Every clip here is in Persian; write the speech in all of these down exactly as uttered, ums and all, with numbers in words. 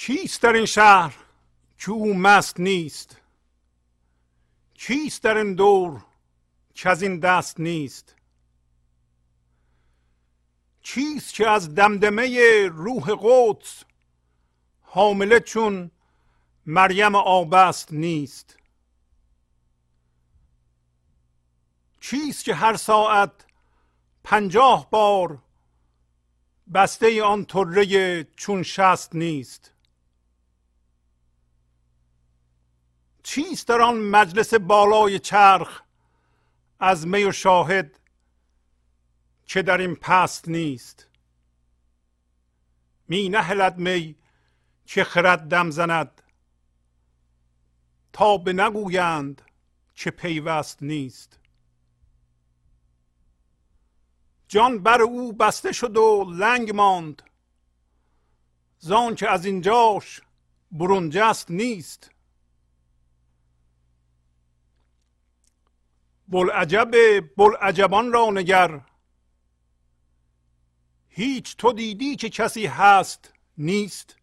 چیست در این شهر که او مست نیست؟ چیست در این دور که از این دست نیست؟ چیست که از دمدمه روح قدس حامله چون مریم آبست نیست؟ چیست که هر ساعت پنجاه بار بسته آن طره چون شست نیست؟ چیست در آن مجلس بالای چرخ از می و شاهد که در این پست نیست؟ می نهلد می که خرد دم زند تا به نگویند که پیوست نیست. جان بر او بسته شد و لنگ ماند زان که از اینجاش برون جست نیست. بوالعجب بوالعجبان را نگر هیچ تو دیدی که کسی هست نیست؟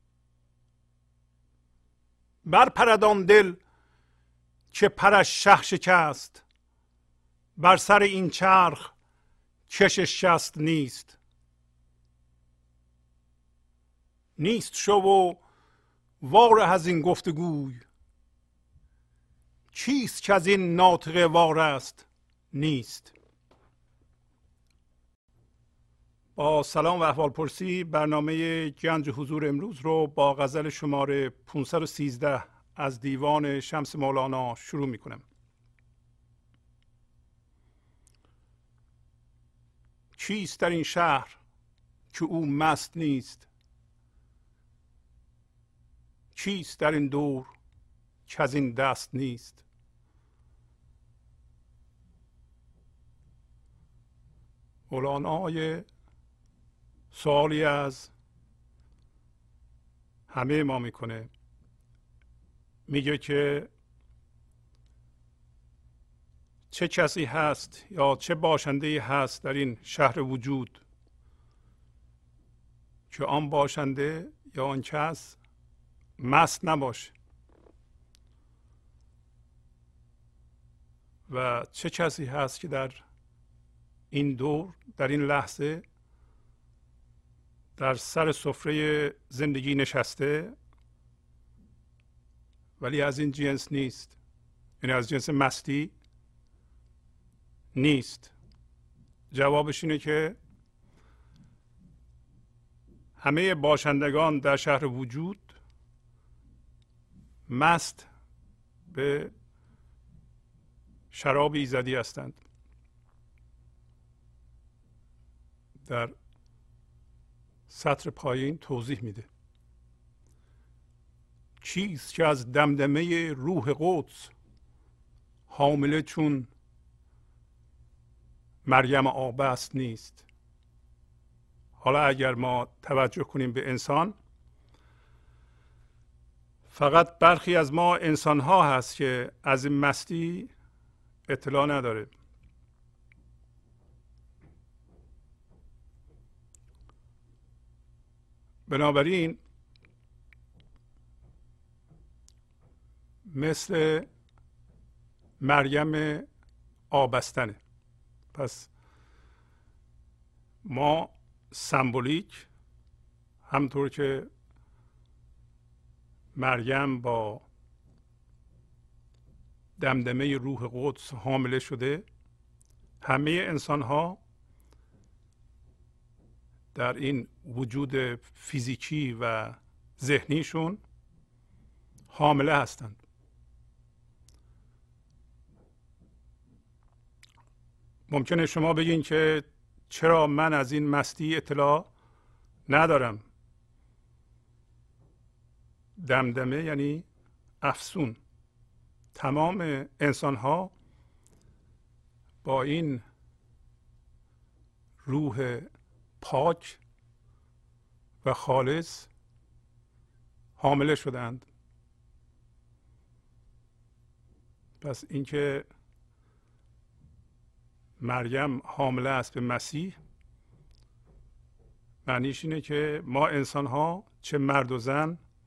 برپرد آن دل که پرش شه شکست بر سر این چرخ کشش شست نیست. نیست شو و واره از این گفتگوی چیست که از این ناطقه وار است نیست. با سلام و احوال پرسی برنامه گنج حضور امروز رو با غزل شماره پانصد و سیزده از دیوان شمس مولانا شروع می کنم. چیست در این شهر که او مست نیست؟ چیست در این دور که از این دست نیست؟ مولانا یه سوالی از همه ما میکنه. میگه که چه کسی هست یا چه باشنده‌ای هست در این شهر وجود که آن باشنده یا آن کس مست نباشه و چه کسی هست که در این دور در این لحظه در سر سفره زندگی نشسته ولی از این جنس نیست، یعنی از جنس مستی نیست. جوابش اینه که همه باشندگان در شهر وجود مست به شراب ایزدی هستند. در سطر پایین توضیح میده چیست که از دمدمه روح قدس حامله چون مریم آبست نیست. حالا اگر ما توجه کنیم به انسان، فقط برخی از ما انسان ها هست که از این مستی اطلاع نداره. بنابراین مثل مریم آبستنه. پس ما سمبولیک همطور که مریم با دمدمه روح قدس حامله شده، همه انسان ها در این وجود فیزیکی و ذهنیشون حامله هستند. ممکنه شما بگین که چرا من از این مستی اطلاع ندارم؟ دمدمه یعنی افسون. تمام انسان ها با این روح پاک و خالص حامله شدند. پس اینکه مریم حامله است به مسیح معنیش اینه که ما انسان ها چه مرد و زن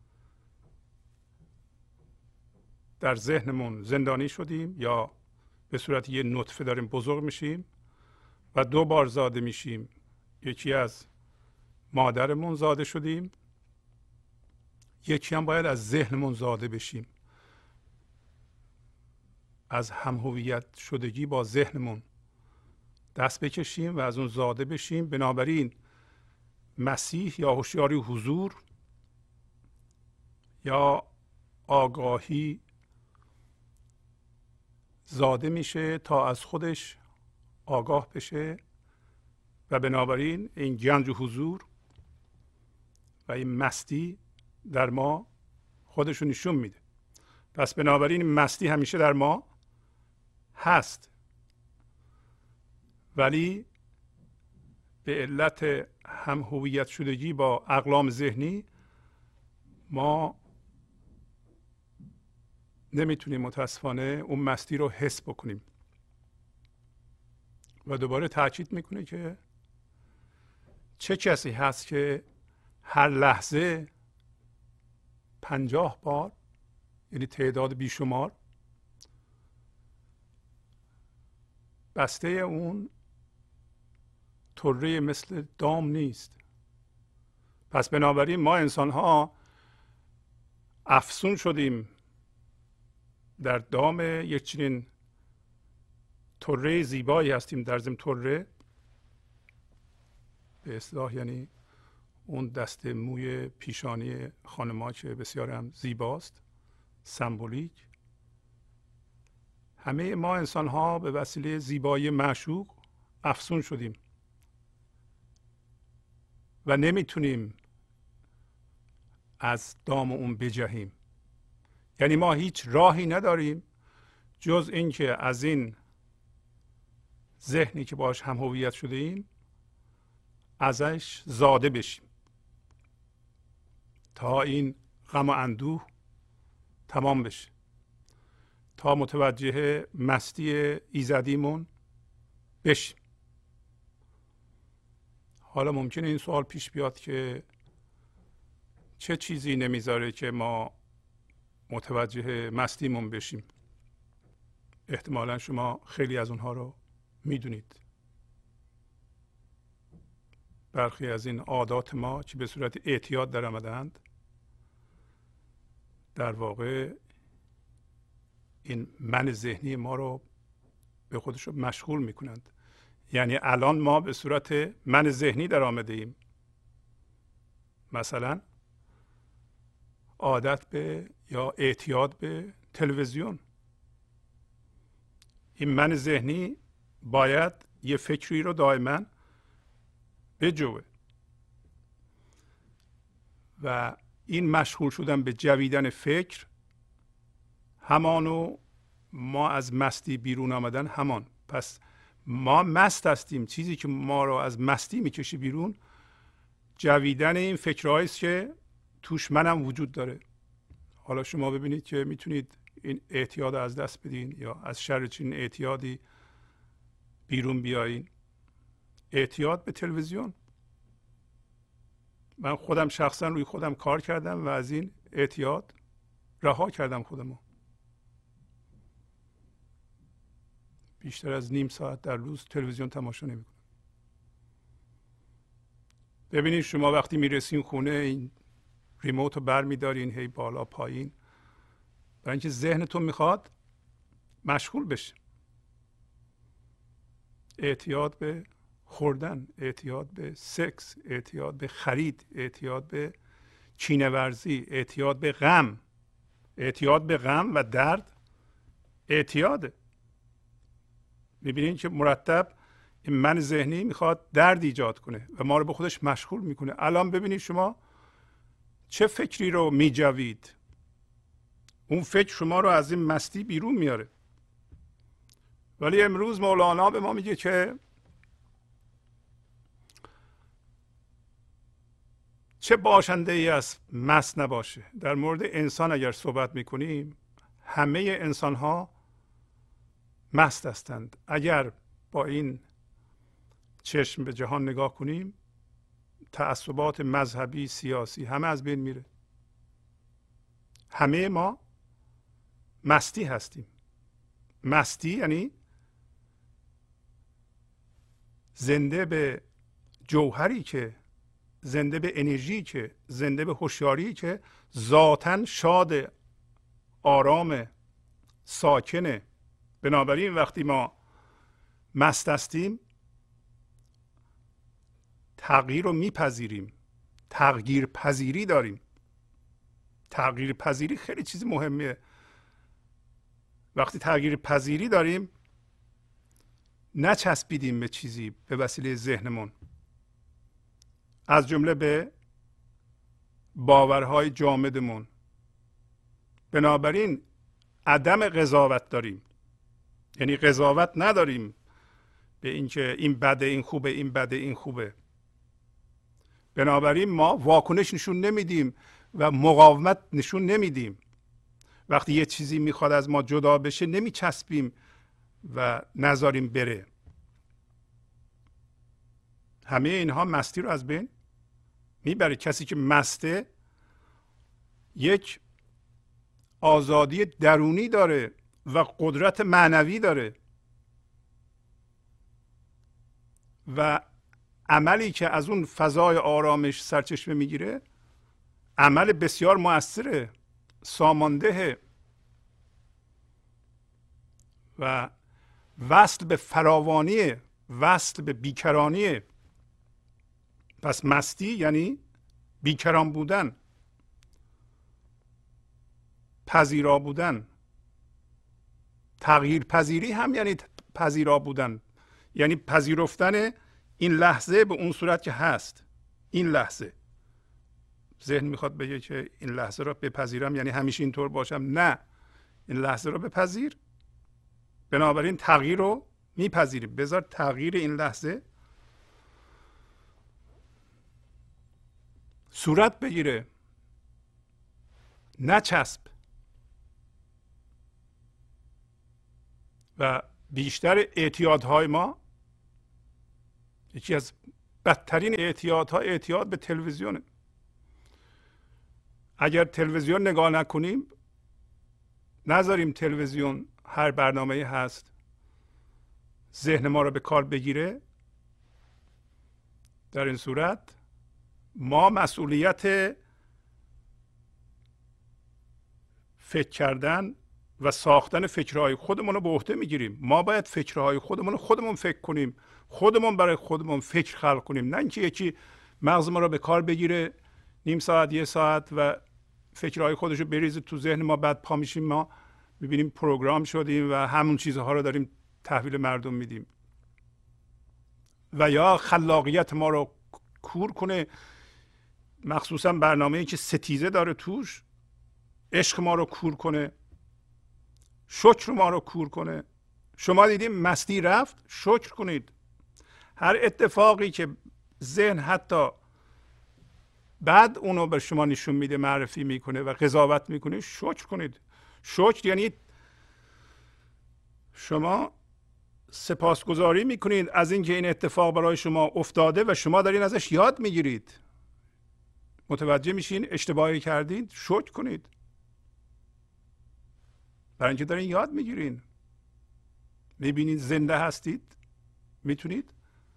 در ذهنمون زندانی شدیم یا به صورت یه نطفه داریم بزرگ میشیم و دو بار زاده میشیم. یکی از مادرمون زاده شدیم، یکی هم باید از ذهنمون زاده بشیم، از هم هویت شدگی با ذهنمون دست بکشیم و از اون زاده بشیم. بنابراین مسیح یا هوشیاری حضور یا آگاهی زاده میشه تا از خودش آگاه بشه و بنابراین این گنج و حضور و این مستی در ما خودشو نشون میده. پس بنابراین مستی همیشه در ما هست، ولی به علت هم هویت شدگی با اقلام ذهنی ما نمیتونیم متاسفانه اون مستی رو حس بکنیم. و دوباره تاکید میکنه که چه کسی هست که هر لحظه پنجاه بار، یعنی تعداد بیشمار، بسته اون طره مثل دام نیست. پس بنابراین ما انسان ها افسون شدیم در دام یک چنین طره زیبایی هستیم. در ضمن طره به اصطلاح یعنی اون دست موی پیشانی خانم‌ها که بسیار هم زیباست، سمبولیک. همه ما انسان ها به وسیله زیبایی معشوق افسون شدیم و نمیتونیم از دام اون بجهیم. یعنی ما هیچ راهی نداریم جز اینکه از این ذهنی که باش هم هویت شده ایم ازش زاده بشیم تا این غم و اندوه تمام بشه، تا متوجه مستی ایزدیمون بشیم. حالا ممکنه این سوال پیش بیاد که چه چیزی نمیذاره که ما متوجه مستیمون بشیم؟ احتمالا شما خیلی از اونها رو میدونید. برخی از این عادات ما که به صورت اعتیاد در آمدند در واقع این من ذهنی ما رو به خودش مشغول میکنند. یعنی الان ما به صورت من ذهنی در آمده ایم. مثلا عادت به یا اعتیاد به تلویزیون. این من ذهنی باید یه فکری رو دائما بجوه و این مشغول شدن به جویدن فکر همانو ما از مستی بیرون آمدن همان. پس ما مست هستیم. چیزی که ما رو از مستی میکشه بیرون جویدن این فکرهایی است که توش منم وجود داره. حالا شما ببینید که میتونید این اعتیاد از دست بدین یا از شر چنین اعتیادی بیرون بیایین. اعتیاد به تلویزیون. من خودم شخصا روی خودم کار کردم و از این اعتیاد رها کردم خودمو. بیشتر از نیم ساعت در روز تلویزیون تماشا نمیکنم. ببینید شما وقتی میرسین خونه این ریموت رو بر میدارین هی بالا پایین، برای اینکه ذهنتون میخواد مشغول بشه. اعتیاد به خوردن، اعتیاد به سکس، اعتیاد به خرید، اعتیاد به کینه ورزی، اعتیاد به غم. اعتیاد به غم و درد اعتیاده. میبینین که مرتب این من ذهنی میخواد درد ایجاد کنه و ما رو به خودش مشغول میکنه. الان ببینید شما چه فکری رو میجوید، اون فکر شما رو از این مستی بیرون میاره. ولی امروز مولانا به ما میگه که چه باشنده ای از مست نباشه. در مورد انسان اگر صحبت میکنیم همه انسان ها مست هستند. اگر با این چشم به جهان نگاه کنیم تعصبات مذهبی، سیاسی همه از بین میره. همه ما مستی هستیم. مستی یعنی زنده به جوهری که، زنده به انرژی که، زنده به هوشیاری که ذاتاً شاد، آرام، ساکنه. بنابراین وقتی ما مست هستیم تغییر رو میپذیریم، تغییر پذیری داریم. تغییر پذیری خیلی چیز مهمیه. وقتی تغییر پذیری داریم نچسبیدیم به چیزی به وسیله ذهنمون، از جمله به باورهای جامدمون. بنابراین عدم قضاوت داریم، یعنی قضاوت نداریم به اینکه این بده این خوبه این بده این خوبه. بنابراین ما واکنش نشون نمیدیم و مقاومت نشون نمیدیم. وقتی یه چیزی میخواد از ما جدا بشه نمیچسبیم و نذاریم بره. همه اینها مستی رو از بین میبره. کسی که مسته یک آزادی درونی داره و قدرت معنوی داره و عملی که از اون فضای آرامش سرچشمه میگیره عمل بسیار مؤثره، سامانده و وصل به فراوانی، وصل به بیکرانی. پس مستی یعنی بیکران بودن، پذیرا بودن. تغییر پذیری هم یعنی پذیرا بودن، یعنی پذیرفتن این لحظه به اون صورت که هست. این لحظه ذهن میخواد بگه که این لحظه رو بپذیرم یعنی همیشه اینطور باشم. نه، این لحظه رو بپذیر. بنابراین تغییر رو میپذیریم. بذار تغییر این لحظه صورت بگیره، نچسب. و بیشتر اعتیادهای ما، یکی از بدترین اعتیادها اعتیاد به تلویزیونه. اگر تلویزیون نگاه نکنیم، نذاریم تلویزیون هر برنامه‌ای هست ذهن ما رو به کار بگیره، در این صورت ما مسئولیت فکر کردن و ساختن فکرهای خودمون رو به عهده میگیریم. ما باید فکرهای خودمون رو خودمون فکر کنیم، خودمون برای خودمون فکر خلق کنیم، نه اینکه یکی مغز ما رو به کار بگیره نیم ساعت یه ساعت و فکرهای خودش رو بریزه تو ذهن ما، بعد پا میشیم ما میبینیم پروگرام شدیم و همون چیزها رو داریم تحویل مردم میدیم. و یا خلاقیت ما رو کور کنه، مخصوصا برنامه‌ای که ستیزه داره توش، عشق ما رو کور کنه، شکر ما رو کور کنه. شما دیدیم مستی رفت، شکر کنید. هر اتفاقی که ذهن حتی بعد اونو به شما نشون میده، معرفی میکنه و قضاوت میکنه، شکر کنید. شکر یعنی شما سپاسگزاری میکنید از اینکه این اتفاق برای شما افتاده و شما دارین ازش یاد میگیرید. متوجه میشین اشتباهی کردید، شکر کنید، برای اینکه دارین یاد میگیرین. میبینید زنده هستید، میتونید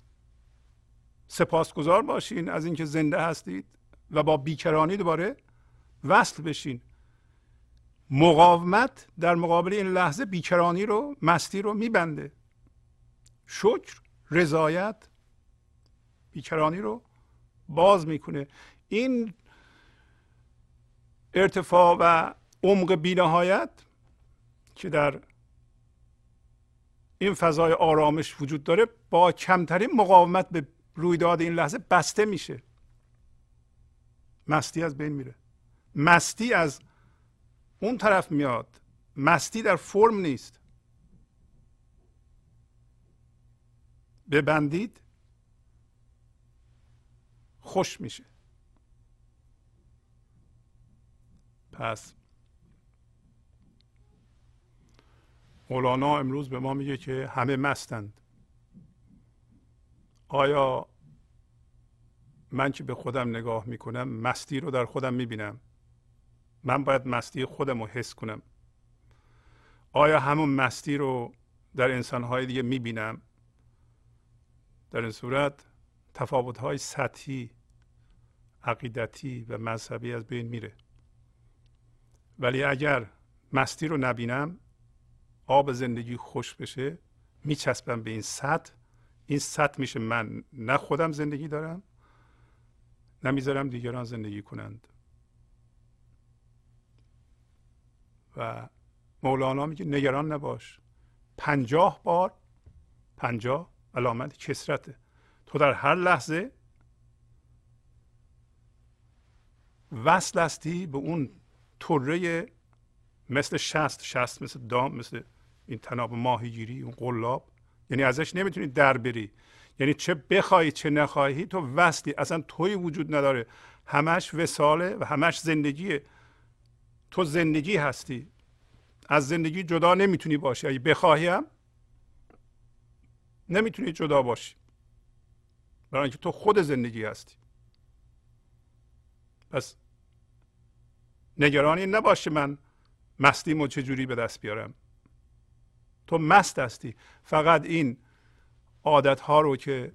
سپاسگزار باشین از اینکه زنده هستید و با بیکرانی دوباره وصل بشین. مقاومت در مقابل این لحظه بیکرانی رو، مستی رو میبنده. شکر، رضایت بیکرانی رو باز میکنه. این ارتفاع و عمق بی‌نهایت که در این فضای آرامش وجود داره با کمترین مقاومت به رویداد این لحظه بسته میشه. مستی از بین میره. مستی از اون طرف میاد. مستی در فرم نیست. ببندید خوش میشه. پس مولانا امروز به ما میگه که همه مستند. آیا من که به خودم نگاه میکنم مستی رو در خودم میبینم؟ من باید مستی خودم رو حس کنم. آیا همون مستی رو در انسانهای دیگه میبینم؟ در این صورت تفاوت‌های سطحی، عقیدتی و مذهبی از بین میره. ولی اگر مستی رو نبینم، آب زندگی خوش بشه، میچسبم به این سطح. این سطح میشه من، نه خودم زندگی دارم، نمیذارم دیگران زندگی کنند. و مولانا میگه نگران نباش، پنجاه بار، پنجاه علامت کثرته، تو در هر لحظه وصل هستی به اون طره مثل شست، شست مثل دام، مثل این تناب ماهیگیری، اون قلاب، یعنی ازش نمیتونی در بری. یعنی چه بخوای چه نخواهی تو وصلی، اصلا توی وجود نداره، همش وصاله و همش زندگیه. تو زندگی هستی، از زندگی جدا نمیتونی باشی. اگه بخواهی هم نمیتونی جدا باشی، برای اینکه تو خود زندگی هستی. پس نگرانی نباشه من مستیمو چجوری به دست بیارم. تو مست هستی، فقط این عادت ها رو که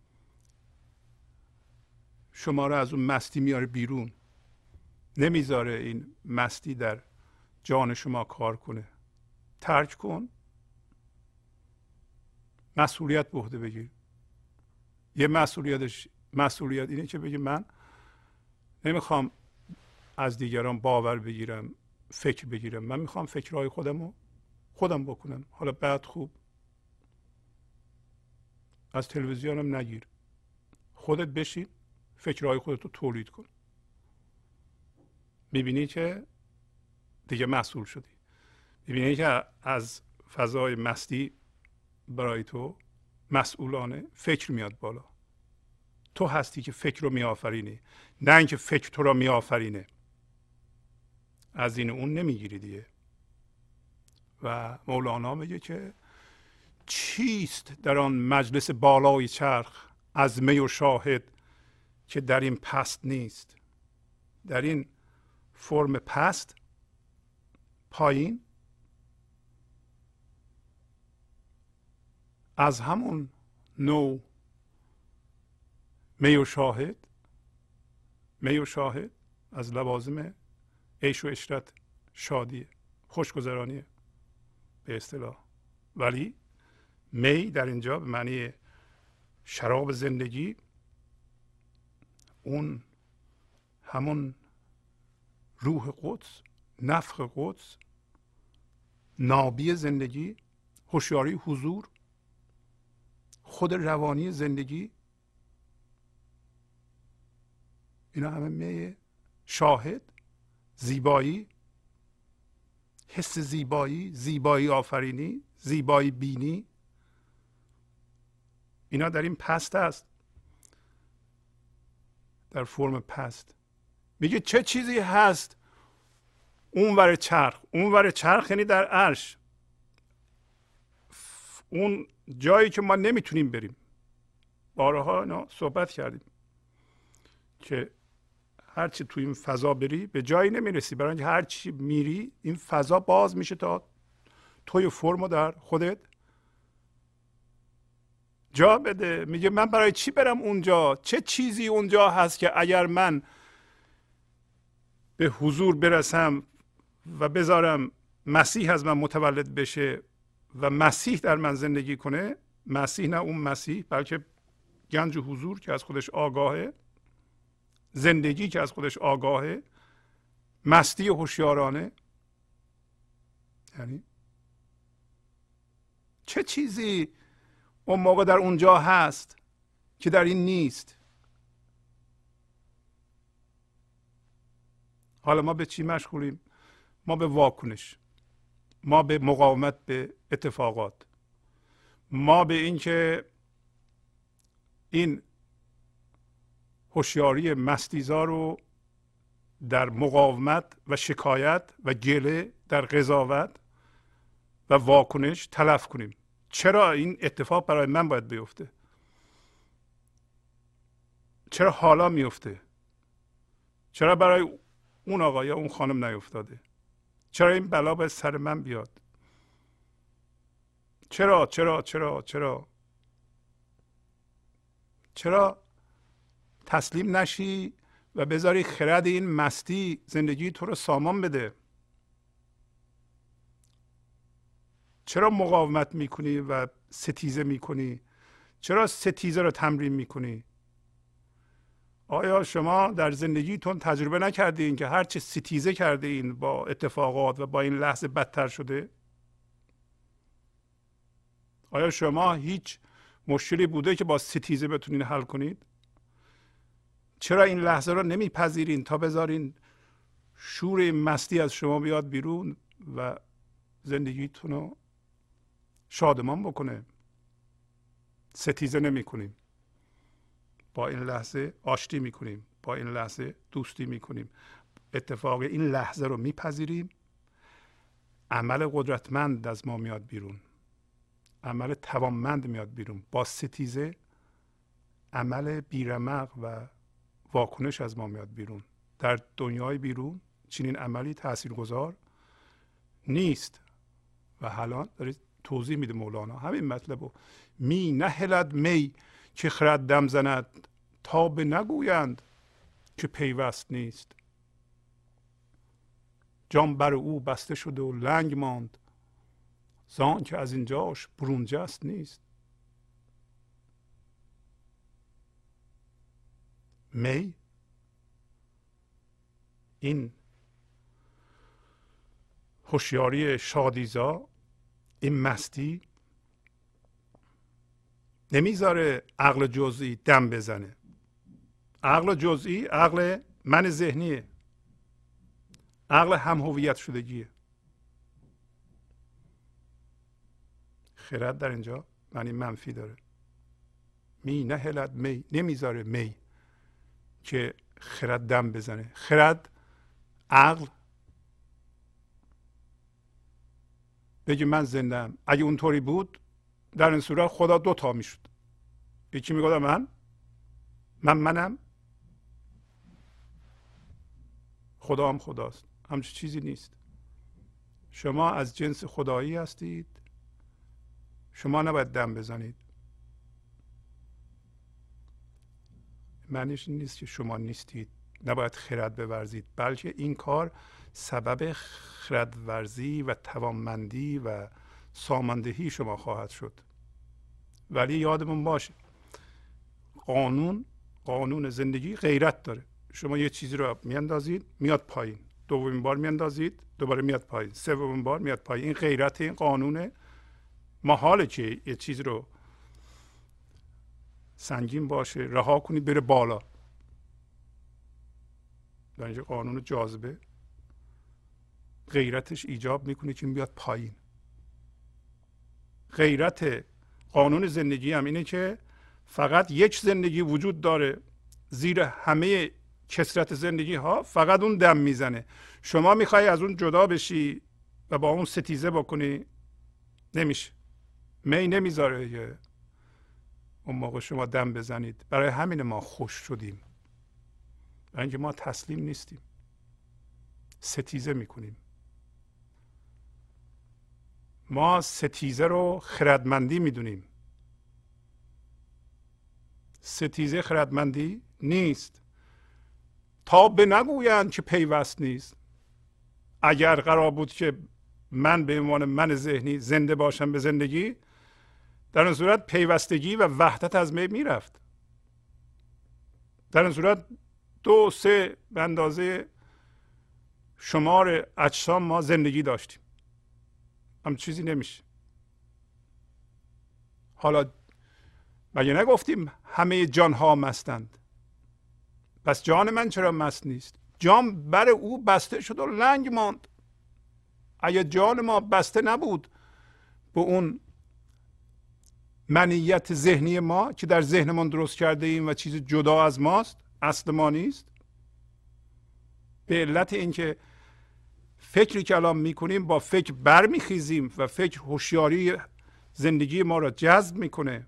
شما رو از اون مستی میاره بیرون، نمیذاره این مستی در جان شما کار کنه، ترک کن، مسئولیت به عهده بگیر. یه مسئولیتش مسئولیت اینه که بگی من نمیخوام از دیگران باور بگیرم، فکر بگیرم، من میخوام فکرهای خودم رو خودم بکنم. حالا بعد خوب از تلویزیونم نگیر، خودت بشین فکرهای خودت رو تولید کن. میبینی که دیگه مسئول شدی، میبینی که از فضای مستی برای تو مسئولانه فکر میاد بالا. تو هستی که فکر رو میآفرینی، نه اینکه فکر تو رو میآفرینه. از این اون نمیگیری دیگه. و مولانا میگه که چیست در آن مجلس بالای چرخ، از می و شاهد که در این پست نیست. در این فرم پست، پایین، از همون نوع می و شاهد، می و شاهد از لوازم عیش و عشرت، شادیه، خوشگذرانیه به اصطلاح. ولی می در اینجا به معنی شراب زندگی، اون همون روح قدس، نفخ قدس، نابی زندگی، هوشیاری حضور، خود روانی زندگی، اینا همه می. شاهد، زیبایی، حس زیبایی، زیبایی آفرینی، زیبایی بینی، اینا در این پست است، در فرم پست. میگه چه چیزی هست اونور چرخ؟ اونور چرخ یعنی در عرش، اون جایی که ما نمیتونیم بریم. بارها اینا صحبت کردیم که هرچی توی این فضا بری به جایی نمیرسی، برای اینکه هرچی میری این فضا باز میشه تا توی فرمو در خودت جا بده. میگه من برای چی برم اونجا؟ چه چیزی اونجا هست که اگر من به حضور برسم و بذارم مسیح از من متولد بشه و مسیح در من زندگی کنه، مسیح نه اون مسیح بلکه گنج حضور که از خودش آگاهه، زندگی که از خودش آگاهه، مستی هوشیارانه. یعنی چه چیزی اون موقع در اونجا هست که در این نیست؟ حالا ما به چی مشغولیم؟ ما به واکنش، ما به مقاومت به اتفاقات، ما به اینکه این هوشیاری مستیزا رو در مقاومت و شکایت و گله، در قضاوت و واکنش تلف کنیم. چرا این اتفاق برای من باید بیفته؟ چرا حالا میفته؟ چرا برای اون آقا یا اون خانم نیفتاده؟ چرا این بلا باید سر من بیاد؟ چرا چرا چرا چرا چرا تسلیم نشی و بذاری خرد این مستی زندگی تو رو سامان بده؟ چرا مقاومت میکنی و ستیزه میکنی؟ چرا ستیزه رو تمرین میکنی؟ آیا شما در زندگیتون تجربه نکردین که هرچه ستیزه کرده این با اتفاقات و با این لحظه بدتر شده؟ آیا شما هیچ مشکلی بوده که با ستیزه بتونین حل کنید؟ چرا این لحظه رو نمیپذیرین تا بذارین شور این مستی از شما بیاد بیرون و زندگیتون رو شادمان بکنه؟ ستیزه نمی کنیم. با این لحظه آشتی می کنیم. با این لحظه دوستی می کنیم. اتفاق این لحظه رو میپذیریم. عمل قدرتمند از ما میاد بیرون. عمل توانمند میاد بیرون. با ستیزه عمل بیرمق و واکنش از ما میاد بیرون. در دنیای بیرون چنین عملی تاثیرگذار نیست. و حالا دارید توضیح میده مولانا همین مطلبو. می نهلد می که خرد دم زند، تا به نگویند که پیوست نیست. جام بر او بسته شد و لنگ ماند، زان که از اینجاش برون جست نیست. می، این هوشیاری شادیزا، این مستی نمیذاره عقل جزئی دم بزنه. عقل جزئی عقل من ذهنیه، عقل هم هویت شدگیه. خرد در اینجا معنی منفی داره. می نهلد می، نمیذاره می که خرد دم بزنه. خرد، عقل بگی من زندم. اگه اونطوری بود در این صورت خدا دو تا میشد. یکی میگه من من منم، خدا هم خداست. همچین چیزی نیست. شما از جنس خدایی هستید. شما نباید دم بزنید. معنیش نیست که شما نیستید، نباید خرد بورزید، بلکه این کار سبب خردورزی و توانمندی و ساماندهی شما خواهد شد. ولی یادمون باشه قانون قانون زندگی غیرت داره. شما یه چیزی رو میاندازید میاد پایین، دومین بار میاندازید دوباره میاد پایین، سومین بار میاد پایین. این غیرت، این قانونه. محاله که یه چیز رو سنگین باشه رها کنید بره بالا. در اینجا قانون جاذبه غیرتش ایجاب میکنه که بیاد پایین. غیرت قانون زندگی هم اینه که فقط یک زندگی وجود داره، زیر همه کثرت زندگی ها فقط اون دم میزنه. شما میخوای از اون جدا بشی و با اون ستیزه بکنی، نمیشه. می نمیذاره که اون موقع شما دم بزنید. برای همین ما خوش شدیم، برای اینکه ما تسلیم نیستیم، ستیزه میکنیم. ما ستیزه رو خردمندی میدونیم. ستیزه خردمندی نیست. تا به نگویند که پیوست نیست. اگر قرار بود که من به عنوان من ذهنی زنده باشم به زندگی، در این صورت پیوستگی و وحدت از می میرفت. در این صورت دو سه به اندازه شمار اجسام ما زندگی داشتیم. هم چیزی نمیشه. حالا مگه نگفتیم همه جان ها مستند؟ پس جان من چرا مست نیست؟ جام بر او بسته شد و لنگ ماند. اگه جان ما بسته نبود به اون منیت ذهنی ما که در ذهنمون درست کرده ایم و چیز جدا از ماست، اصل ما نیست، به علت اینکه فکری که الان میکنیم با فکر برمیخیزیم و فکر هوشیاری زندگی ما را جذب میکنه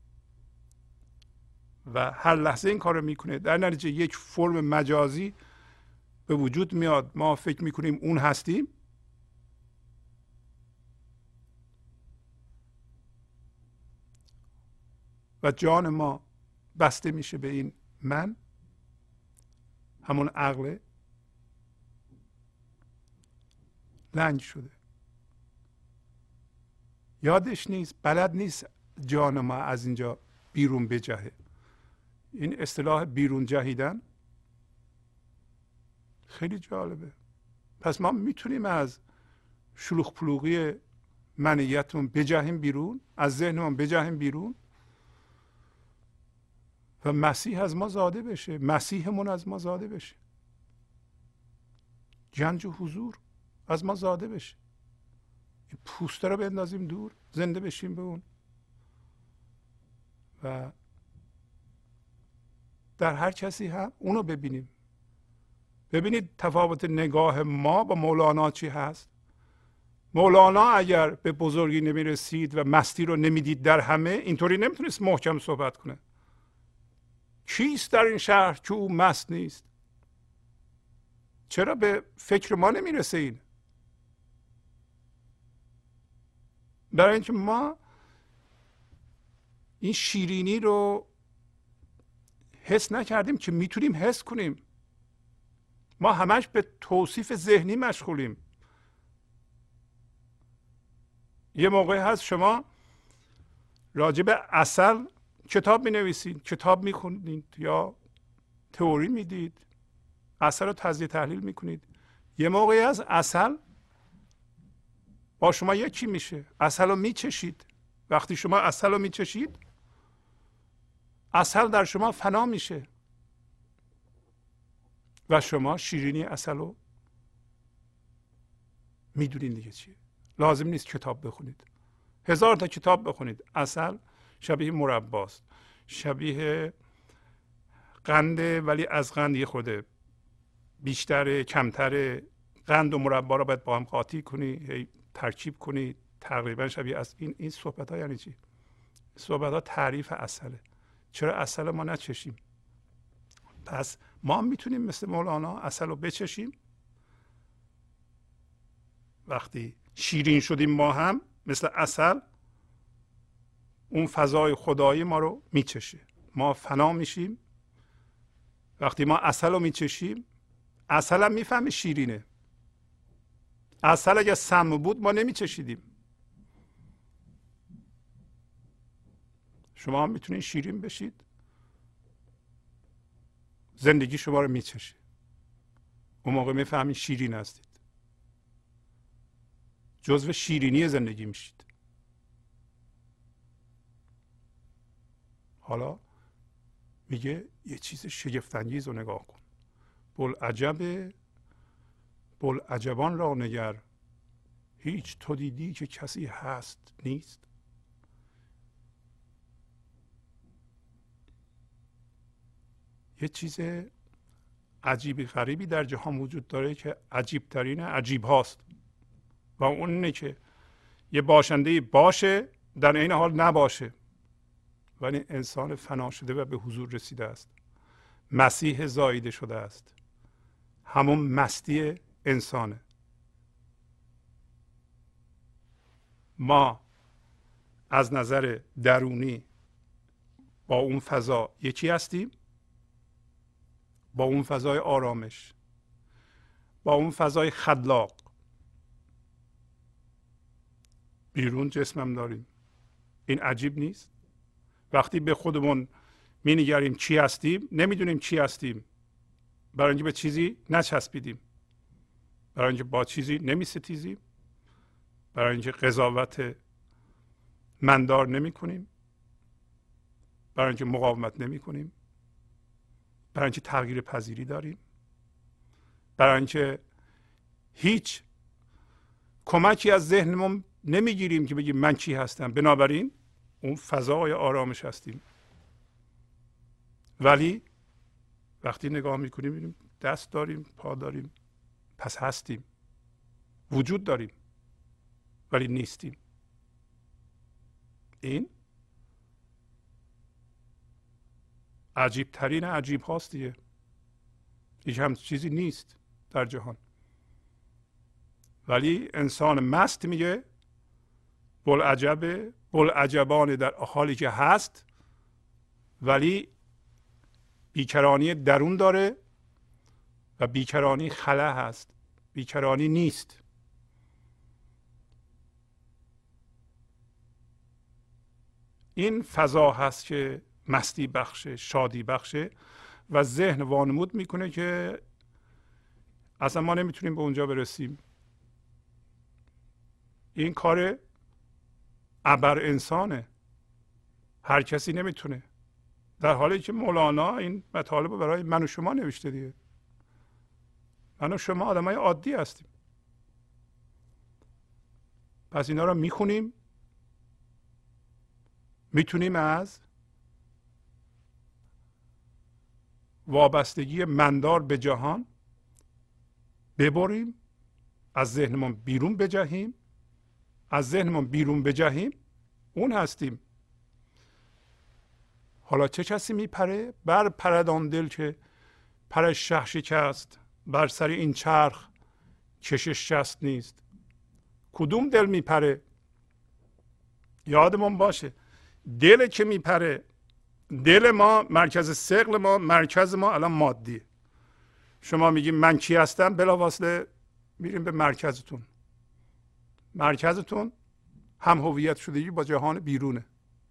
و هر لحظه این کار رو میکنه. در نتیجه یک فرم مجازی به وجود میاد. ما فکر میکنیم اون هستیم و جان ما بسته میشه به این من، همون عقل لنگ شده، یادش نیست، بلد نیست جان ما از اینجا بیرون بجهه. این اصطلاح بیرون جهیدن خیلی جالبه. پس ما میتونیم از شلوغ پلوغی منیتون بجهیم بیرون، از ذهنمون بجهیم بیرون و مسیح از ما زاده بشه، مسیحمون از ما زاده بشه، گنج و حضور از ما زاده بشه. این پوسته رو بندازیم دور، زنده بشیم به اون و در هر کسی هم اونو ببینیم. ببینید تفاوت نگاه ما با مولانا چی هست. مولانا اگر به بزرگی نمی رسید و مستی رو نمیدید در همه، اینطوری نمیتونست محکم صحبت کنه. کیست در این شهر که او مست نیست؟ چرا به فکر ما نمیرسه این؟ برای اینکه ما این شیرینی رو حس نکردیم که میتونیم حس کنیم. ما همش به توصیف ذهنی مشغولیم. یه موقعی هست شما راجع به عسل کتاب می نویسید، کتاب می خونید یا تئوری میدید، عسل رو تجزیه تحلیل می کنید. یه موقعی از عسل با شما یکی میشه، عسل رو می چشید. وقتی شما عسل رو می چشید، عسل در شما فنا میشه و شما شیرینی عسل رو میدونید دیگه چیه. لازم نیست کتاب بخونید، هزار تا کتاب بخونید. عسل شبیه مرباست، شبیه قنده، ولی از قند یه خورده بیشتره، کمتره. قند و مربا رو باید با هم قاطی کنی، هی ترکیب کنی، تقریبا شبیه از این. این صحبت ها یعنی چی؟ صحبت ها تعریف عسله. چرا عسل ما نچشیم؟ پس ما میتونیم مثل مولانا عسل رو بچشیم. وقتی شیرین شدیم ما هم مثل عسل، اون فضای خدایی ما رو میچشه، ما فنا میشیم. وقتی ما عسل رو میچشیم، عسل هم میفهمه شیرینه. عسل اگه سم بود ما نمیچشیدیم. شما هم میتونید شیرین بشید، زندگی شما رو میچشه. اون موقع میفهمید شیرین هستید، جزو شیرینی زندگی میشید. حالا میگه یه چیز شگفت انگیز رو نگاه کن. بوالعجب بوالعجبان را نگر، هیچ تو دیدی که کسی هست نیست. یه چیز عجیبی غریبی در جهان وجود داره که عجیب ترین عجیب هاست و اون اینه که یه باشنده باشه در این حال نباشه، ولی انسان فنا شده و به حضور رسیده است، مسیح زاییده شده است. همون مستی انسانه. ما از نظر درونی با اون فضا یکی هستیم، با اون فضای آرامش، با اون فضای خلاق. بیرون جسمم داریم. این عجیب نیست؟ وقتی به خودمون می نگریم چی هستیم، نمیدونیم چی هستیم، برای اینکه به چیزی نچسبیدیم، برای اینکه با چیزی نمی ستیزیم، برای اینکه قضاوت مندار نمی کنیم، برای اینکه مقاومت نمی کنیم، برای اینکه تغییر پذیری داریم، برای اینکه هیچ کمکی از ذهنمون نمیگیریم که بگیم من چی هستم. بنابراین اون فضای آرامش هستیم. ولی وقتی نگاه میکنیم میبینیم دست داریم، پا داریم، پس هستیم، وجود داریم، ولی نیستیم. این عجیب ترین عجیب هاست دیگه. هیچ هم چیزی نیست در جهان. ولی انسان مست میگه بوالعجب بوالعجبان در حالی که هست ولی بیکرانی درون داره و بیکرانی خلا هست، بیکرانی نیست. این فضا هست که مستی بخشه، شادی بخشه و ذهن وانمود میکنه که اصلا ما نمیتونیم به اونجا برسیم. این کار ابر انسانه، هر کسی نمیتونه، در حالی که مولانا این مطالب رو برای من و شما نوشته دیگه. من و شما آدمای عادی هستیم، پس اینا رو میخونیم، میتونیم از وابستگی مندار به جهان ببریم، از ذهنمون بیرون بجهیم. از ذهنمون بیرون بجهیم اون هستیم. حالا چه کسی میپره؟ بر پرد آن دل که پرش شه شکست، بر سر این چرخ کشش شست نیست. کدوم دل میپره؟ یادمون باشه دل که میپره، دل ما مرکز ثقل ما، مرکز ما الان مادیه. شما میگیم من کی هستم، بلافاصله میریم به مرکزتون. مرکزتون هم هویت شدگی با جهان بیرونه.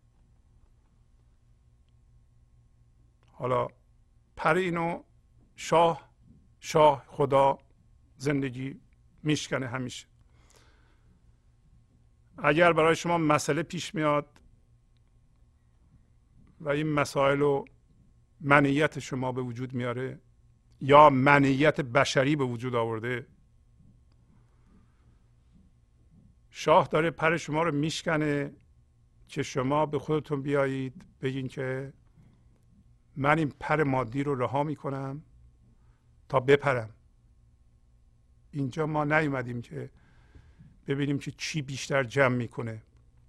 حالا پر اینو شاه شاه خدا زندگی میشکنه همیشه. اگر برای شما مسئله پیش میاد و این مسائل رو منیت شما به وجود میاره یا منیت بشری به وجود آورده، شاه داره پر شما رو میشکنه که شما به خودتون بیایید بگین که من این پر مادی رو رها میکنم تا بپرم. اینجا ما نیومدیم که ببینیم که چی بیشتر جمع میکنه،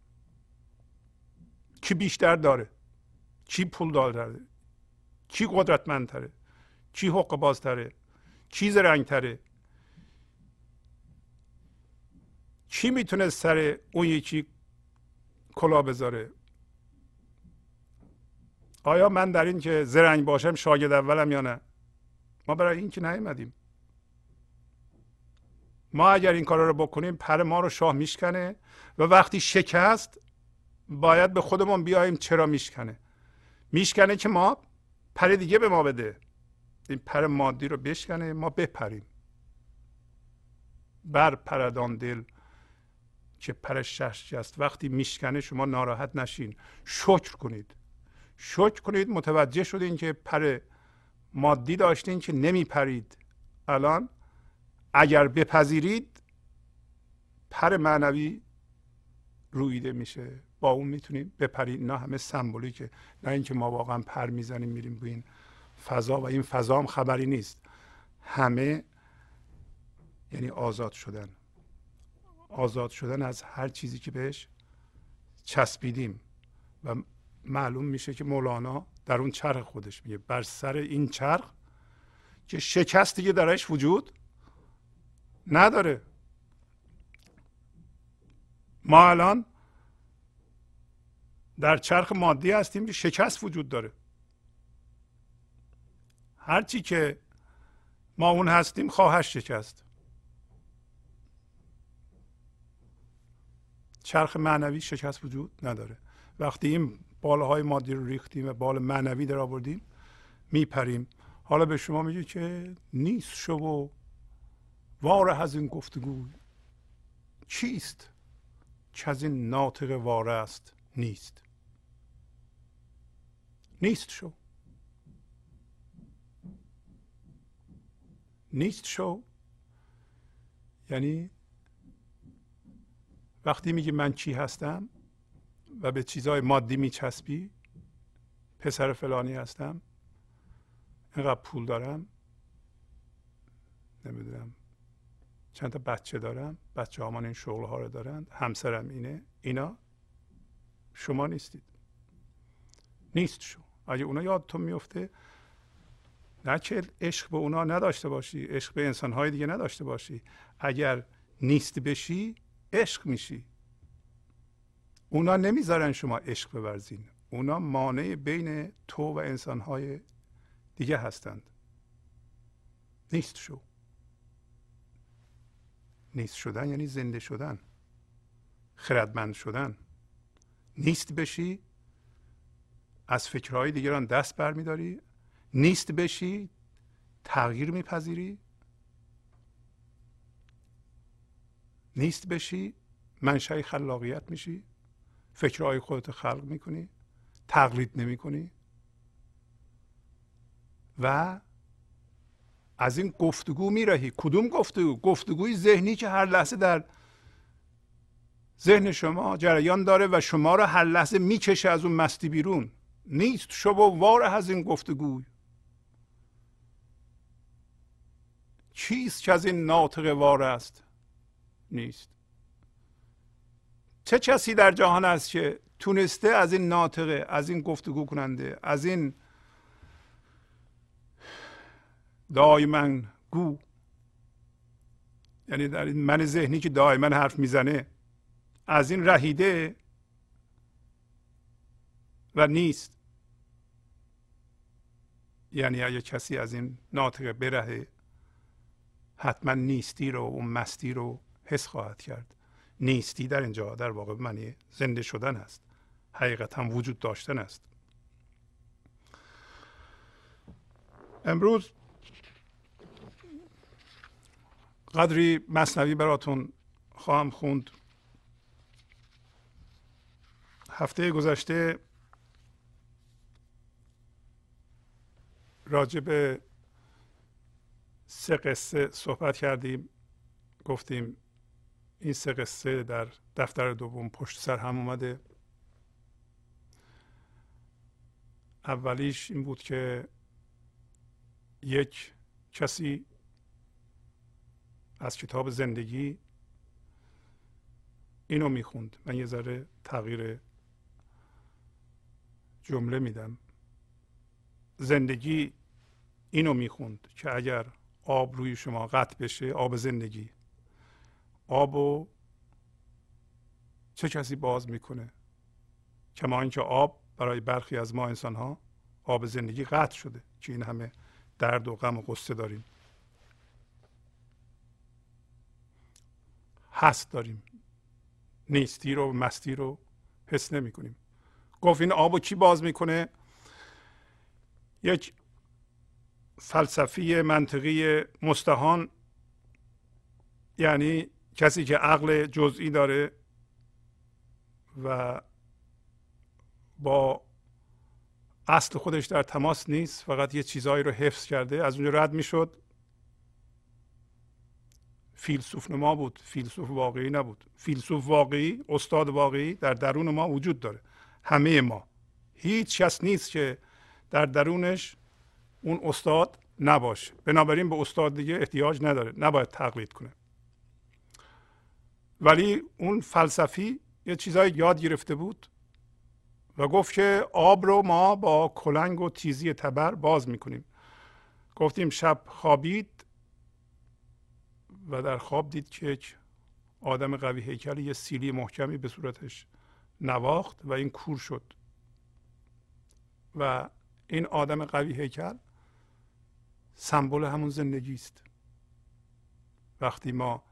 کی بیشتر داره، کی پول داره، کی قدرتمندتره، کی حق بازتره، کی زرنگتره، کی میتونه سر اون یکی کلا بذاره. آیا من در این که زرنگ باشم شاگرد اولم یا نه؟ ما برای این که نیومدیم. ما اگر این کارا رو بکنیم پر ما رو شاه میشکنه و وقتی شکست باید به خودمون بیاییم چرا میشکنه. میشکنه که ما پر دیگه به ما بده، این پر مادی رو بشکنه ما بپریم. بر پردان دل که پرش شش است. وقتی میشکنه شما ناراحت نشین، شکر کنید. شکر کنید متوجه شدین که پر مادی داشتین که نمیپرید. الان اگر بپذیرید پر معنوی رویده میشه، با اون میتونید بپرید. اینا همه سمبولیکه، نه اینکه ما واقعا پر میزنیم میریم به این فضا و این فضا هم خبری نیست. همه یعنی آزاد شدن، آزاد شدن از هر چیزی که بهش چسبیدیم. و معلوم میشه که مولانا در اون چرخ خودش میگه بر سر این چرخ که شکست دیگه درش وجود نداره. ما الان در چرخ مادی هستیم که شکست وجود داره. هرچی که ما اون هستیم خواهد شکست. چرخ معنوی شکست وجود نداره. وقتی این بالهای مادی رو ریختیم و بال معنوی در آوردیم میپریم. حالا به شما میگه که نیست شو و واره از این گفتگوی، چیست که از این ناطق واره است نیست. نیست شو، نیست شو یعنی وقتی میگی من چی هستم و به چیزهای مادی میچسبی، پسر فلانی هستم، اینقدر پول دارم، نمیدونم چند تا بچه دارم، بچه هامان این شغل ها رو دارند، همسرم اینه، اینا شما نیستید. نیست شو. اگه اونا یادتون میفته، نه که عشق به اونا نداشته باشی، عشق به انسانهای دیگه نداشته باشی، اگر نیست بشی عشق میشی. اونا نمیذارن شما عشق بورزین، اونا مانع بین تو و انسانهای دیگه هستند. نیست شو. نیست شدن یعنی زنده شدن، خردمند شدن. نیست بشی، از فکرهای دیگران دست برمیداری. نیست بشی، تغییر میپذیری. نیست بشی، منشأ خلاقیت میشی. فکرهای خودت خلق میکنی، تقلید نمیکنی. و از این گفتگو میرهی. کدوم گفتگو؟ گفتگوی ذهنی که هر لحظه در ذهن شما جریان داره و شما رو هر لحظه میکشه از اون مستی بیرون. نیست شو و وار از این گفتگوی. چیست که از این ناطق وار است؟ نیست. چه کسی در جهان است که تونسته از این ناطقه، از این گفتگو کننده، از این دائما گو، یعنی در این من ذهنی که دائما حرف میزنه، از این رهیده و نیست. یعنی اگه کسی از این ناطقه برهه، حتما نیستی رو، اون مستی رو حس خواهد کرد. نیستی در اینجا در واقع معنی زنده شدن است، حقیقتا وجود داشتن است. امروز قدری مثنوی براتون خواهم خوند. هفته گذشته راجع به سه قصه صحبت کردیم. گفتیم این سه قصه در دفتر دوم پشت سر هم اومده. اولیش این بود که یک کسی از کتاب زندگی اینو میخوند. من یه ذره تغییر جمله میدم. زندگی اینو میخوند که اگر آب روی شما قطع بشه، آب زندگی، آبو چه کسی باز میکنه؟ کما اینکه آب برای برخی از ما انسان ها آب زندگی قطع شده که این همه درد و غم و غصه داریم، هست داریم، نیستی رو، مستی رو حس نمی کنیم. گفت این آبو کی باز میکنه؟ یک فلسفی منطقی مستهان، یعنی کسی که عقل جزئی داره و با اصل خودش در تماس نیست، فقط یه چیزایی رو حفظ کرده، از اونجا رد میشد. فیلسوف نما بود، فیلسوف واقعی نبود. فیلسوف واقعی، استاد واقعی در درون ما وجود داره. همه ما، هیچ کس نیست که در درونش اون استاد نباشه. بنابراین به استاد دیگه احتیاج نداره، نباید تقلید کنه. ولی اون فلسفی یه چیزایی یاد گرفته بود و گفت که آب رو ما با کلنگ و تیزی تبر باز میکنیم. گفتیم شب خوابید و در خواب دید که یک آدم قوی هیکلی یه سیلی محکمی به صورتش نواخت و این کور شد. و این آدم قوی هیکل سمبل همون زندگی است. وقتی ما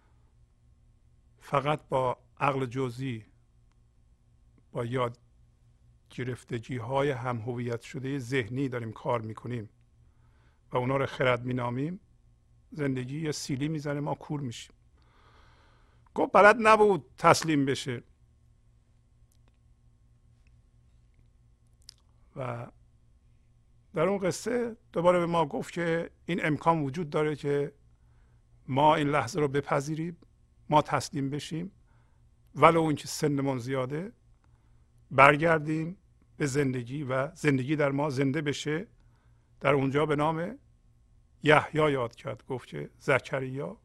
فقط با عقل جزئی، با یاد گرفتگی های هم هویت شده ذهنی داریم کار میکنیم و اونا رو خرد مینامیم، زندگی یه سیلی میزنه، ما کور میشیم. گفت بلد نبود تسلیم بشه و در اون قصه دوباره به ما گفت که این امکان وجود داره که ما این لحظه رو بپذیریم، ما تسلیم بشیم، ولو اون که سنمون زیاده، برگردیم به زندگی و زندگی در ما زنده بشه. در اونجا به نام یحیی یاد کرد. گفت که زکریا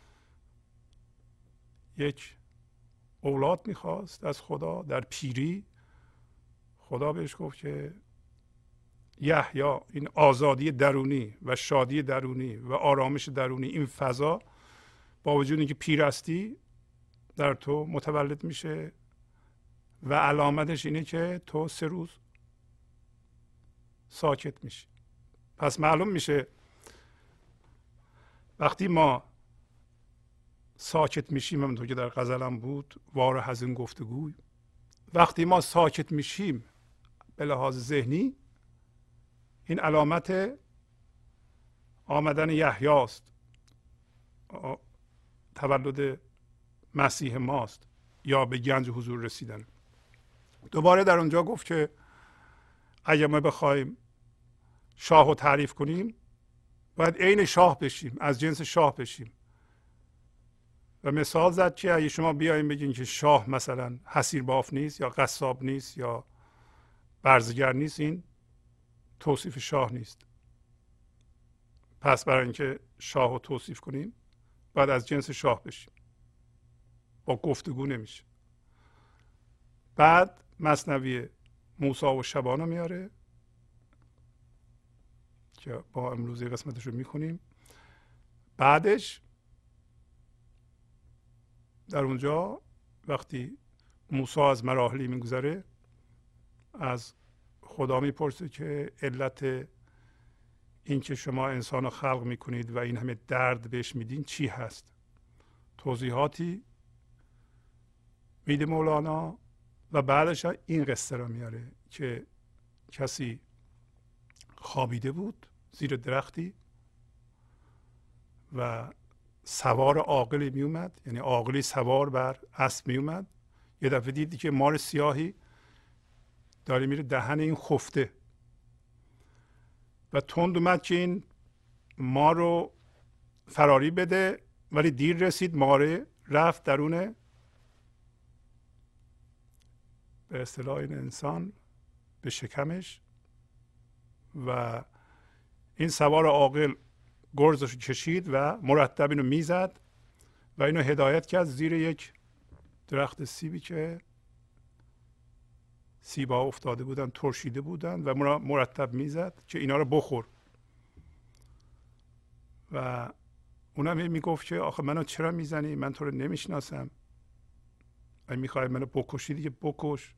یک اولاد میخواست از خدا در پیری. خدا بهش گفت که یحیی، این آزادی درونی و شادی درونی و آرامش درونی، این فضا با وجود اینکه پیر هستی در تو متولد میشه و علامتش اینه که تو سه روز ساکت میشی. پس معلوم میشه وقتی ما ساکت میشیم، همونطور که در غزلم بود، وار حزین گفتگوی، وقتی ما ساکت میشیم به لحاظ ذهنی، این علامت آمدن یحیاست، تولد مسیح ماست، یا به گنج حضور رسیدن. دوباره در اونجا گفت که اگر ما بخوایم شاه رو تعریف کنیم باید عین شاه بشیم، از جنس شاه بشیم. و مثال زد که اگه شما بیایم بگین که شاه مثلا حصیر باف نیست یا قصاب نیست یا برزگر نیست، این توصیف شاه نیست. پس برای اینکه شاه رو توصیف کنیم باید از جنس شاه بشیم، با گفتگو نمیشه. بعد مثنوی موسی و شبانو میاره که با امروزی قسمتش رو میخونیم. بعدش در اونجا وقتی موسی از مراحلی میگذره از خدا میپرسه که علت این که شما انسان رو خلق میکنید و این همه درد بهش میدین چی هست؟ توضیحاتی میده مولانا و بعدش این قصه را میاره که کسی خوابیده بود زیر درختی و سوار عاقلی می اومد، یعنی عاقلی سوار بر اسب می اومد. یه دفعه دیدی که مار سیاهی داره میره دهن این خفته و تند اومد که این مار رو فراری بده، ولی دیر رسید. ماره رفت درونه به اصطلاح این انسان به شکمش و این سوار عاقل گرزش کشید و مرتب اینو میزد و اینو هدایت کرد زیر یک درخت سیبی که سیبا افتاده بودن، ترشیده بودن و مرتب میزد که اینا رو بخور. و اونم میگفت که آخه منو چرا میزنی؟ من تو رو نمیشناسم. اگه میخوای منو بکشی دیگه بکش.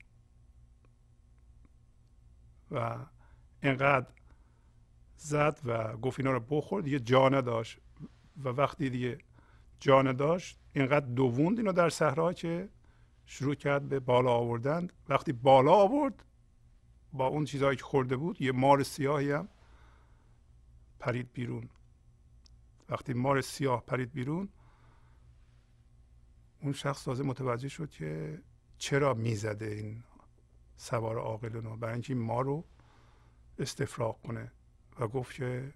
و اینقدر زد و گفت اینا رو بخور، دیگه جا نداشت. و وقتی دیگه جا نداشت اینقدر دووند اینو در صحرا که شروع کرد به بالا آوردن. وقتی بالا آورد با اون چیزهایی که خورده بود یه مار سیاهی هم پرید بیرون. وقتی مار سیاه پرید بیرون اون شخص تازه متوجه شد که چرا میزده این سوار عاقلونو، برای اینکه این مار رو استفراغ کنه. و گفت که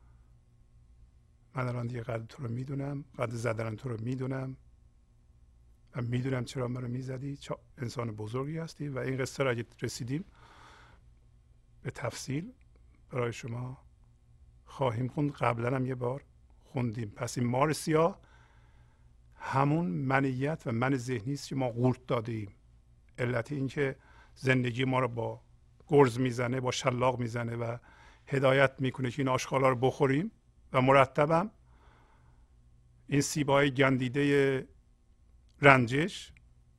من الان دیگه قدر تو رو میدونم، قدر زدن تو رو میدونم و میدونم چرا من رو میزدی، چه انسان بزرگی هستی. و این قصه را اگه رسیدیم به تفصیل برای شما خواهیم خوند. قبلا هم یه بار خوندیم. پس این مار سیاه همون منیت و من ذهنی است که ما قورت داده ایم. علت این که زندگی ما رو با گرز میزنه، با شلاق میزنه و هدایت میکنه که این آشغالا رو بخوریم و مرتبم این سیبای گندیده رنجش،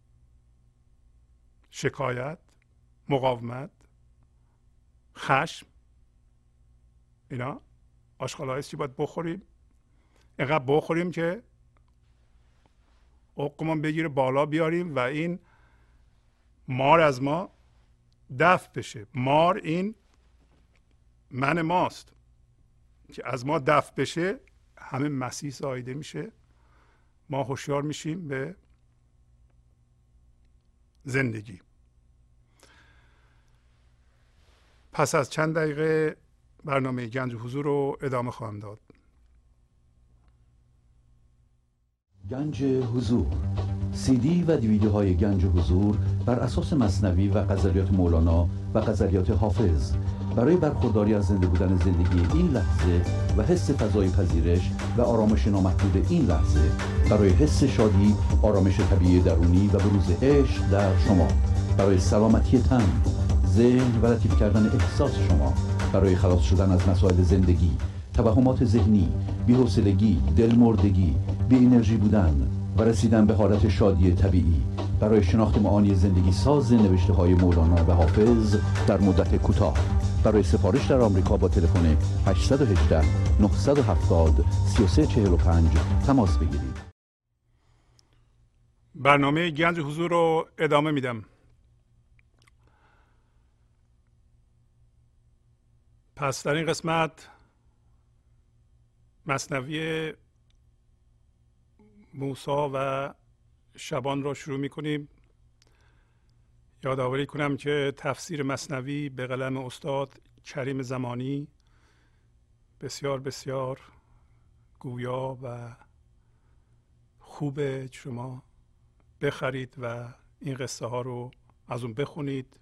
شکایت، مقاومت، خشم، اینا آشغالایی است که باید بخوریم. اینقدر بخوریم که عقمون بگیره بالا بیاریم و این مار از ما دفع بشه. مار این من ماست که از ما دفع بشه همه مسیح زایده میشه، ما هوشیار میشیم به زندگی. پس از چند دقیقه برنامه گنج حضور رو ادامه خواهم داد. گنج حضور، سی دی و دیویدیوهای گنج حضور بر اساس مثنوی و غزلیات مولانا و غزلیات حافظ برای برخورداری از زنده بودن زندگی این لحظه و حس فضای پذیرش و آرامش نامحدود این لحظه، برای حس شادی، آرامش طبیعی درونی و بروز عشق در شما، برای سلامتی تن، ذهن و لطیف کردن احساس شما، برای خلاص شدن از مسائل زندگی، توهمات ذهنی، بی‌حوصلگی، دلمردگی، بی انرژی بودن و رسیدن به حالت شادی طبیعی برای شناخت معانی زندگی ساز نوشته های مولانا و حافظ در مدت کوتاه. برای سفارش در آمریکا با تلفن هشت یک هشت نه هفت صفر سه سه چهار پنج تماس بگیرید. برنامه گنج حضور رو ادامه میدم. پس در این قسمت مثنوی موسی و شبان رو شروع می کنیم. یادآوری کنم که تفسیر مثنوی به قلم استاد کریم زمانی بسیار بسیار گویا و خوبه. شما بخرید و این قصه ها رو از اون بخونید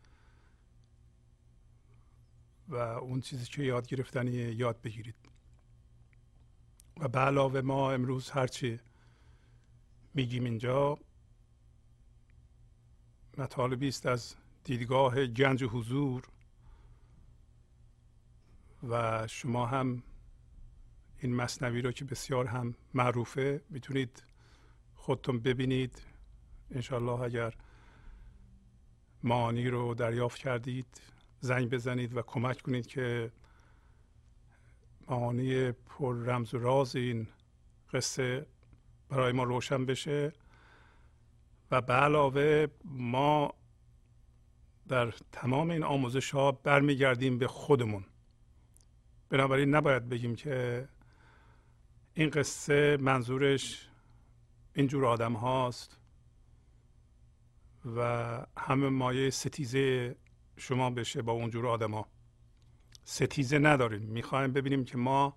و اون چیزی که یاد گرفتنی یاد بگیرید. و به علاوه ما امروز هرچی میگیم اینجا مطالبی است از دیدگاه گنج حضور و شما هم این مثنوی رو که بسیار هم معروفه میتونید خودتون ببینید. انشالله اگر معانی رو دریافت کردید زنگ بزنید و کمک کنید که معانی پر رمز و راز این قصه برای ما روشن بشه. و به علاوه ما در تمام این آموزش ها برمیگردیم به خودمون. بنابراین نباید بگیم که این قصه منظورش اینجور آدم هاست و همه مایه ستیزه شما بشه با اونجور آدم ها. ستیزه نداریم. میخوایم ببینیم که ما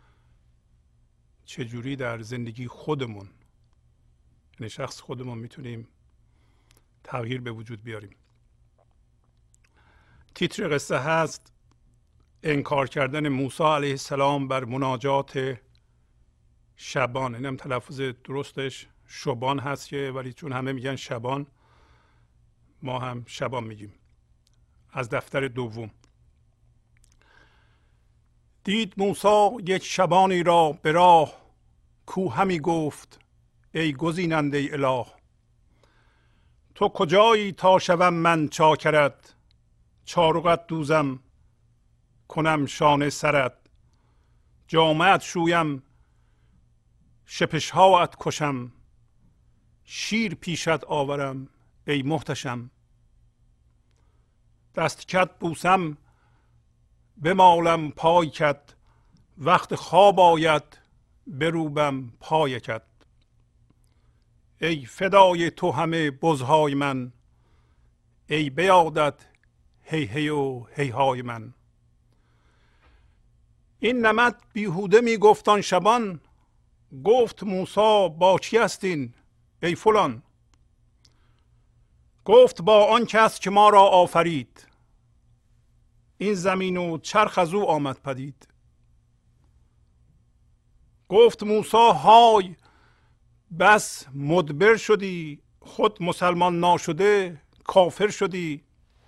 چجوری در زندگی خودمون، یعنی شخص خودمون، میتونیم تغییر به وجود بیاریم. تیتر قصه هست انکار کردن موسی علیه السلام بر مناجات شبان. اینم تلفظ درستش شبان هست که ولی چون همه میگن شبان ما هم شبان میگیم. از دفتر دوم. دید موسی یک شبانی را به راه، کو همی گفت ای گزیننده اله. تو کجایی تا شوم من چاکرت، چارقت دوزم کنم شانه سرت. جامعت شویم شپشهاات کشم، شیر پیشت آورم ای محتشم. دست کت بوسم بمالم پای کت، وقت خواب آید بروبم پای کت. ای فدای تو همه بزهای من، ای بیادت هی هی و هی های من. این نمط بیهوده می گفتان شبان، گفت موسی با چی هستین ای فلان. گفت با آن کس که ما را آفرید، این زمین و چرخ از او آمد پدید. گفت موسی های بس مدبر شدی، خود مسلمان ناشده کافر شدی.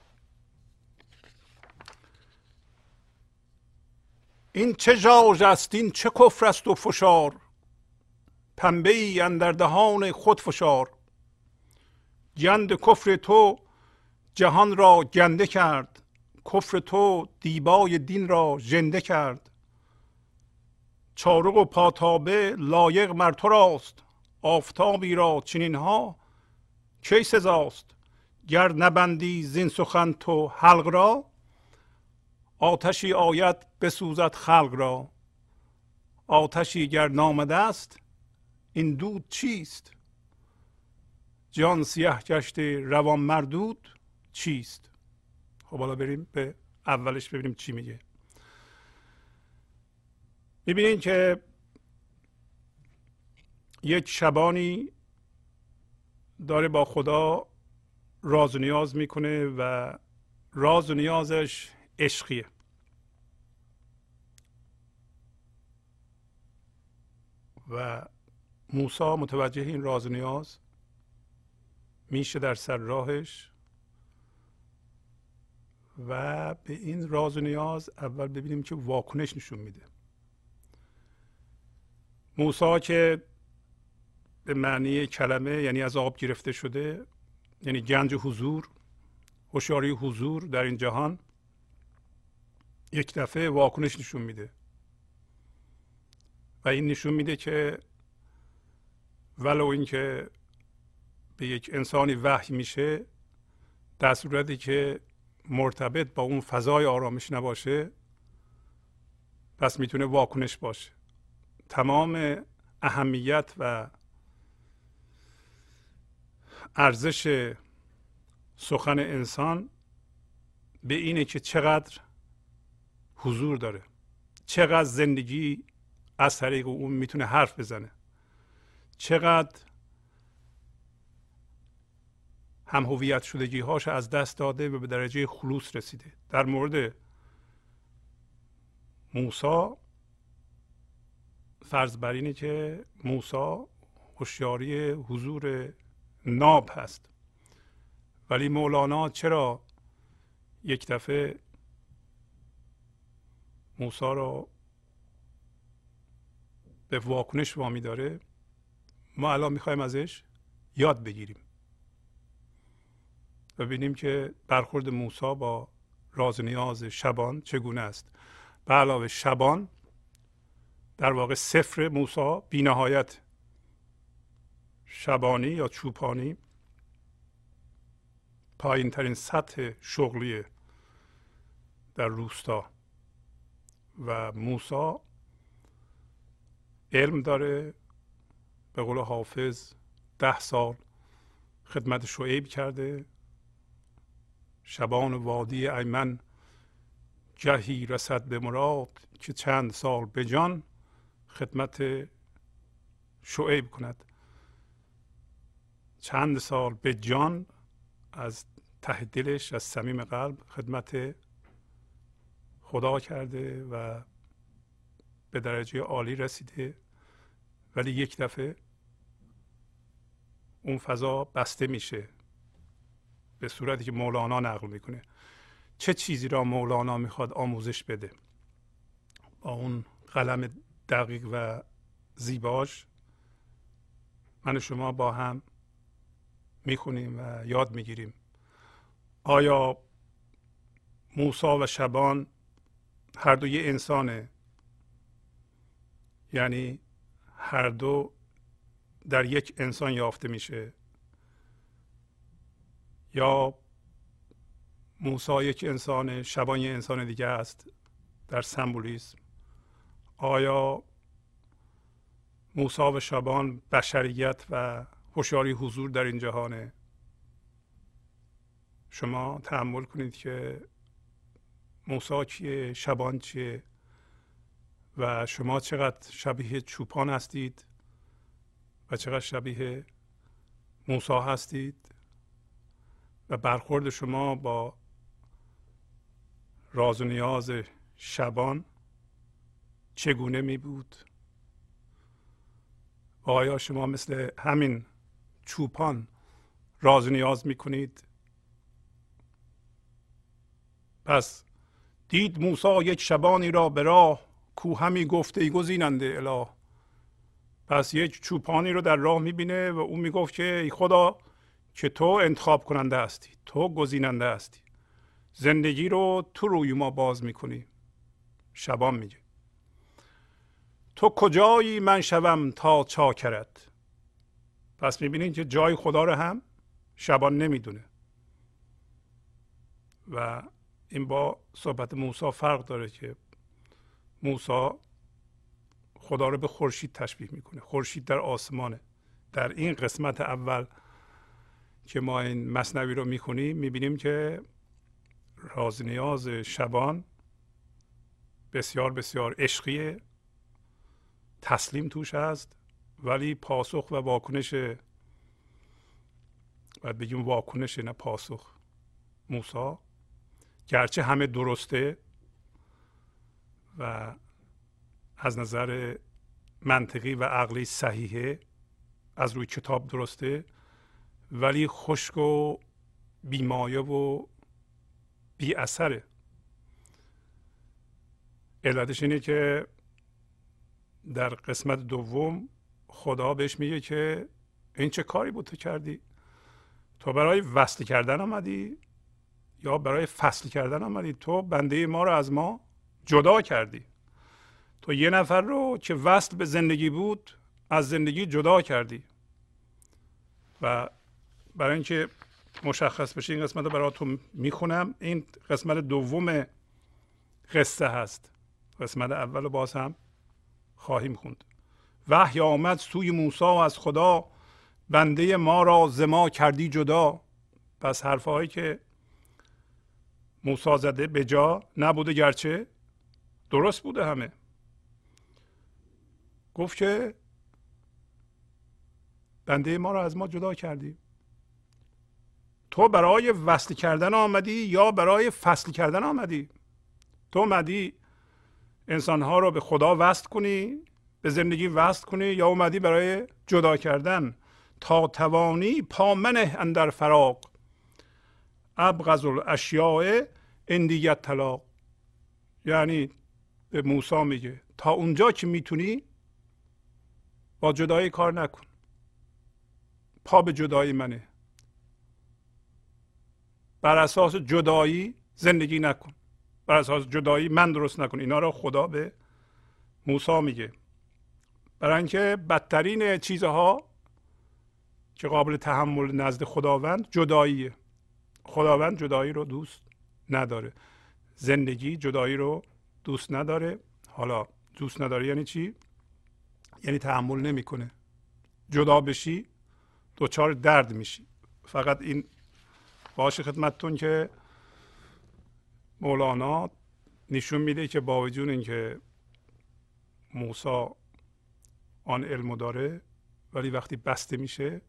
این چه ژاژ است، این چه کفر است و فشار، پنبه ای اندر دهان خود فشار. گند کفر تو جهان را گنده کرد، کفر تو دیبای دین را ژنده کرد. چارق و پاتابه لایق مر تو راست، آفتابی را چنین ها کی سزاست. گر نبندی زین سخن تو حلق را، آتشی آید بسوزد خلق را. آتشی گر نامده است این دود چیست، جان سیه گشته روان مردود چیست. خب حالا بریم به اولش ببینیم چی میگه. میبینین که یک شبانی داره با خدا راز و نیاز میکنه و راز و نیازش عشقیه. و موسی متوجه این راز و نیاز میشه در سر راهش و به این راز و نیاز اول ببینیم که واکنش نشون میده. موسی که به معنی کلمه یعنی از آب گرفته شده، یعنی گنج حضور، هوشیاری حضور در این جهان، یک دفعه واکنش نشون میده و این نشون میده که ولو اینکه به یک انسانی وحی میشه، در صورتی که مرتبط با اون فضای آرامش نباشه، پس میتونه واکنش باشه. تمام اهمیت و ارزش سخن انسان به اینه که چقدر حضور داره، چقدر زندگی از طریق اون میتونه حرف بزنه، چقدر هم هویت شدگی هاش از دست داده و به درجه خلوص رسیده. در مورد موسی فرض بر اینه که موسی هوشیاری حضور ناب هست، ولی مولانا چرا یک دفعه موسی رو به واکنش وامی داره؟ ما الان میخوایم ازش یاد بگیریم، ببینیم که برخورد موسی با راز نیاز شبان چگونه است. به علاوه شبان در واقع صفر موسی، بی نهایت شبانی یا چوپانی، پایین ترین سطح شغلی در روستا، و موسی علم داره. به قول حافظ ده سال خدمت شعیب کرده، شبان وادی ایمن گهی رسد به مراد، که چند سال به جان خدمت شعیب کند. چند سال به جان، از ته دلش، از صمیم قلب خدمت خدا کرده و به درجه عالی رسیده، ولی یک دفعه اون فضا بسته میشه به صورتی که مولانا نقل میکنه. چه چیزی را مولانا میخواد آموزش بده؟ با اون قلم دقیق و زیباش من و شما با هم میخونیم و یاد میگیریم. آیا موسی و شبان هر دو یه انسانه؟ یعنی هر دو در یک انسان یافته میشه، یا موسی یک انسان، شبان یک انسان دیگه است در سمبولیسم؟ آیا موسی و شبان بشریت و هوشیاری حضور در این جهانه؟ شما تأمل کنید که موسی چیه، شبان چیه، و شما چقدر شبیه چوپان هستید و چقدر شبیه موسی هستید، و برخورد شما با راز و نیاز شبان چگونه می بود؟ و آیا شما مثل همین چوپان راز و نیاز می کنید؟ پس دید موسی یک شبانی را به راه، کو همی گفت ای گزیننده اله. پس یک چوپانی رو در راه میبینه و اون میگفت که ای خدا که تو انتخاب کننده هستی، تو گزیننده هستی، زندگی رو تو روی ما باز میکنی. شبان میگه تو کجایی من شوم تا چاکرت. پس میبینید که جای خدا رو هم شبان نمیدونه، و این با صحبت موسی فرق داره که موسی خدا رو به خورشید تشبیه میکنه. خورشید در آسمانه. در این قسمت اول که ما این مثنوی رو میخونیم میبینیم که راز نیاز شبان بسیار بسیار عشقیه، تسلیم توش هست، ولی پاسخ و واکنش، باید بگیم واکنش نه پاسخ، موسی گرچه همه درسته و از نظر منطقی و عقلی صحیحه، از روی کتاب درسته، ولی خشک و بیمایه و بی اثره. علتش اینه که در قسمت دوم خدا بهش میگه که این چه کاری بود تو کردی؟ تو برای وصل کردن آمدی یا برای فصل کردن آمدی؟ تو بنده ما رو از ما جدا کردی. تو یه نفر رو که وصل به زندگی بود از زندگی جدا کردی. و برای اینکه مشخص بشه این قسمت رو براتون میخونم. این قسمت دوم قصه هست. قسمت اول رو باز هم خواهیم خوند. وحی آمد سوی موسی از خدا، بنده ما را ز ما کردی جدا. پس حرفهایی که موسی زده به جا نبوده، گرچه درست بوده همه. گفت که بنده ما را از ما جدا کردی. تو برای وصل کردن آمدی یا برای فصل کردن آمدی؟ تو اومدی انسانها رو به خدا وصل کنی، به زندگی وصل کنی، یا اومدی برای جدا کردن؟ تا توانی پا منه اندر فراق، ابغض الاشیاء اندیت طلاق. یعنی به موسی میگه تا اونجا که میتونی با جدایی کار نکن، پا به جدایی منه، بر اساس جدایی زندگی نکن، بر اساس جدایی من درست نکن. اینا رو خدا به موسی میگه، برای اینکه بدترین چیزها که قابل تحمل نزد خداوند جداییه. خداوند جدایی رو دوست نداره، زندگی جدایی رو دوست نداره. حالا دوست نداره یعنی چی؟ یعنی تحمل نمیکنه. جدا بشی دچار درد میشی. فقط این باشه خدمتتون که مولانا نشون میده که با وجود اینکه موسی آن علمو داره، ولی وقتی بسته میشه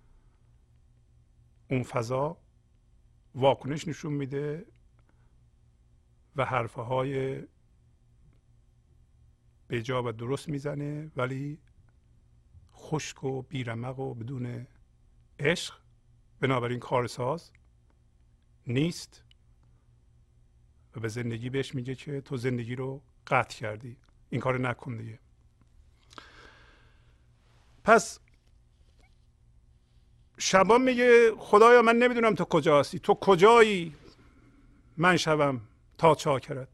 اون فضا واکنش نشون میده و حرفه های بجا و درست میزنه، ولی خشک و بیرمق و بدون عشق. بنابراین کارساز نیست و به زندگی بهش میگه که تو زندگی رو قطع کردی، این کار نکن دیگه. پس شبان میگه خدایا من نمیدونم تو کجا هستی، تو کجایی من شوم تا چاکرت.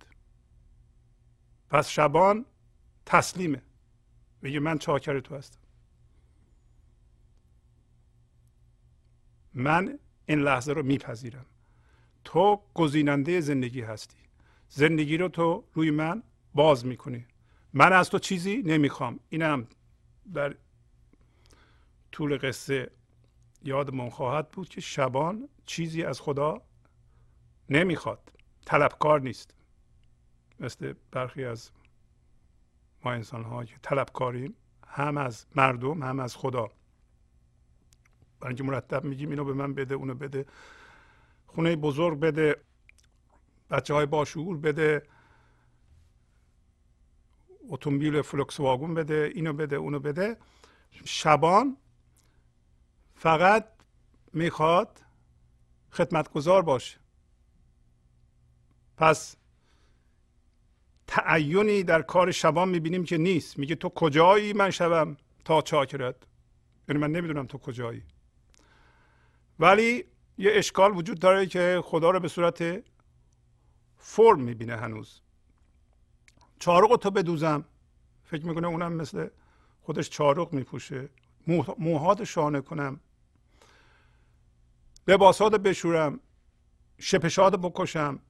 پس شبان تسلیمه، میگه من چاکر تو هستم، من این لحظه رو میپذیرم. تو گزیننده زندگی هستی، زندگی رو تو روی من باز میکنی، من از تو چیزی نمیخوام. اینم در طول قصه یادمون خواهد بود که شبان چیزی از خدا نمیخواد، طلبکار نیست، مثل برخی از ما انسان ها که طلبکاریم، هم از مردم هم از خدا. برای اینکه مرتب میگیم اینو به من بده، اونو بده، خونه بزرگ بده، بچه های باشعور بده، اتومبیل فلوکس واگن بده، اینو بده اونو بده. شبان فقط میخواد خدمتگزار باشه. پس تعینی در کار شبان میبینیم که نیست. میگه تو کجایی من شوم تا چاکرت، یعنی من نمیدونم تو کجایی. ولی یه اشکال وجود داره که خدا رو به صورت فرم میبینه هنوز. چارق تو بدوزم، فکر میکنه اونم مثل خودش چارق میپوشه، موهات شانه کنم، لباسات بشورم، شپشات بکشم،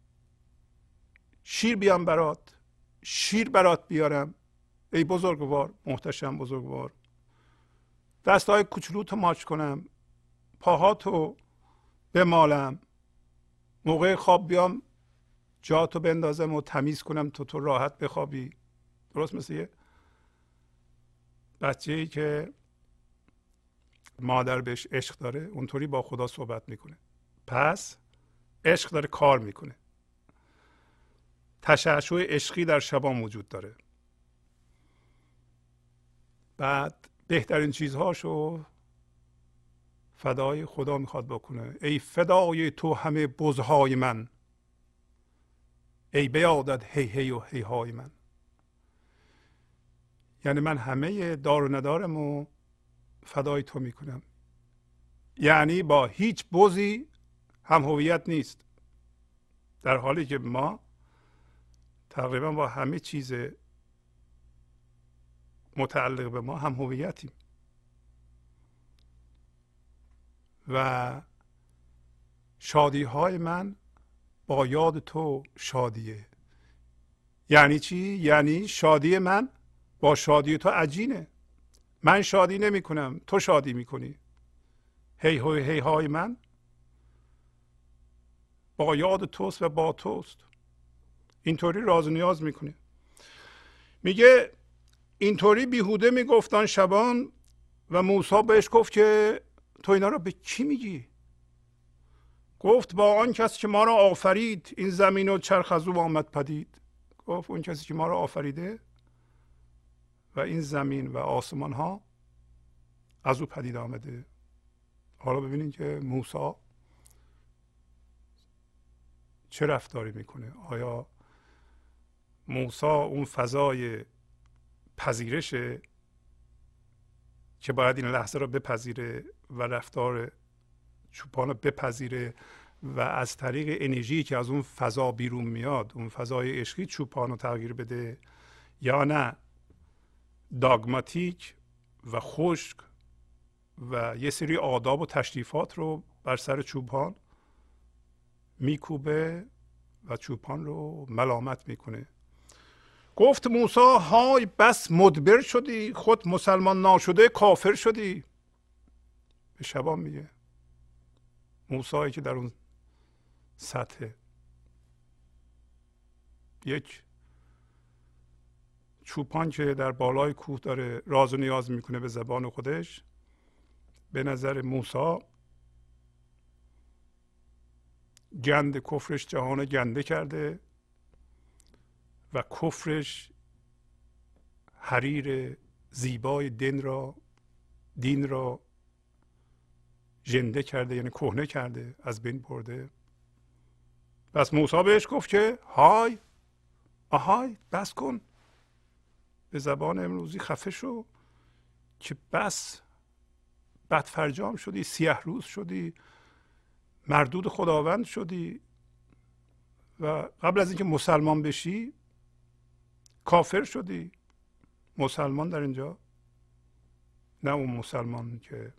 شیر بیام برات، شیر برات بیارم، ای بزرگوار، محتشم بزرگوار، دستای کوچولوتو ماچ کنم، پاهاتو بمالم، موقع خواب بیام جاتو بندازم و تمیز کنم تو تو راحت بخوابی. درست مثل یه بچه‌ای که مادر بهش عشق داره اونطوری با خدا صحبت میکنه. پس عشق داره کار میکنه، تشعشع عشقی در شبان وجود داره. بعد بهترین چیزهاشو فدای خدا میخواد بکنه. ای فدای تو همه بزهای من، ای بیادت هی هی و هی های من. یعنی من همه دار و ندارم و فدای تو میکنم. یعنی با هیچ بزی هم هویت نیست، در حالی که ما تقریبا با همه چیز متعلق به ما هم هویتیم. و شادی های من با یاد تو شادیه. یعنی چی؟ یعنی شادی من با شادی تو عجینه. من شادی نمی کنم، تو شادی میکنی. هی هی هی های من با یاد توست و با توست. اینطوری راز و نیاز میکنه. میگه اینطوری بیهوده میگفتن شبان و موسی بهش گفت که تو اینا رو به کی میگی؟ گفت با آن کسی که ما را آفرید، این زمین و چرخ از او آمد پدید. گفت اون کسی که ما را آفریده و این زمین و آسمان ها از او پدید آمده. حالا ببینید که موسی چه رفتاری میکنه. آیا موسی اون فضای پذیرشه که باید این لحظه رو بپذیره و رفتار چوپان رو بپذیره و از طریق انرژی که از اون فضا بیرون میاد، اون فضای عشقی، چوپان رو تغییر بده، یا نه داگماتیک و خشک و یه سری آداب و تشریفات رو بر سر چوپان میکوبه و چوپان رو ملامت میکنه. گفت موسی های بس مدبر شدی، خود مسلمان ناشده کافر شدی. به شبان میگه، موسی که در اون سطح یک چوپان که در بالای کوه داره راز و نیاز میکنه به زبان خودش، به نظر موسی گند کفرش جهان گنده کرده و کفرش حریر زیبای دین را دین را ژنده کرده، یعنی کهنه کرده، از بین برده. پس موسی بهش گفت که های آهای بس کن، به زبان امروزی خفه شو که بس بدفرجام شدی، سیه روز شدی، مردود خداوند شدی و قبل از اینکه مسلمان بشی کافر شدی. مسلمان در اینجا نه اون مسلمان که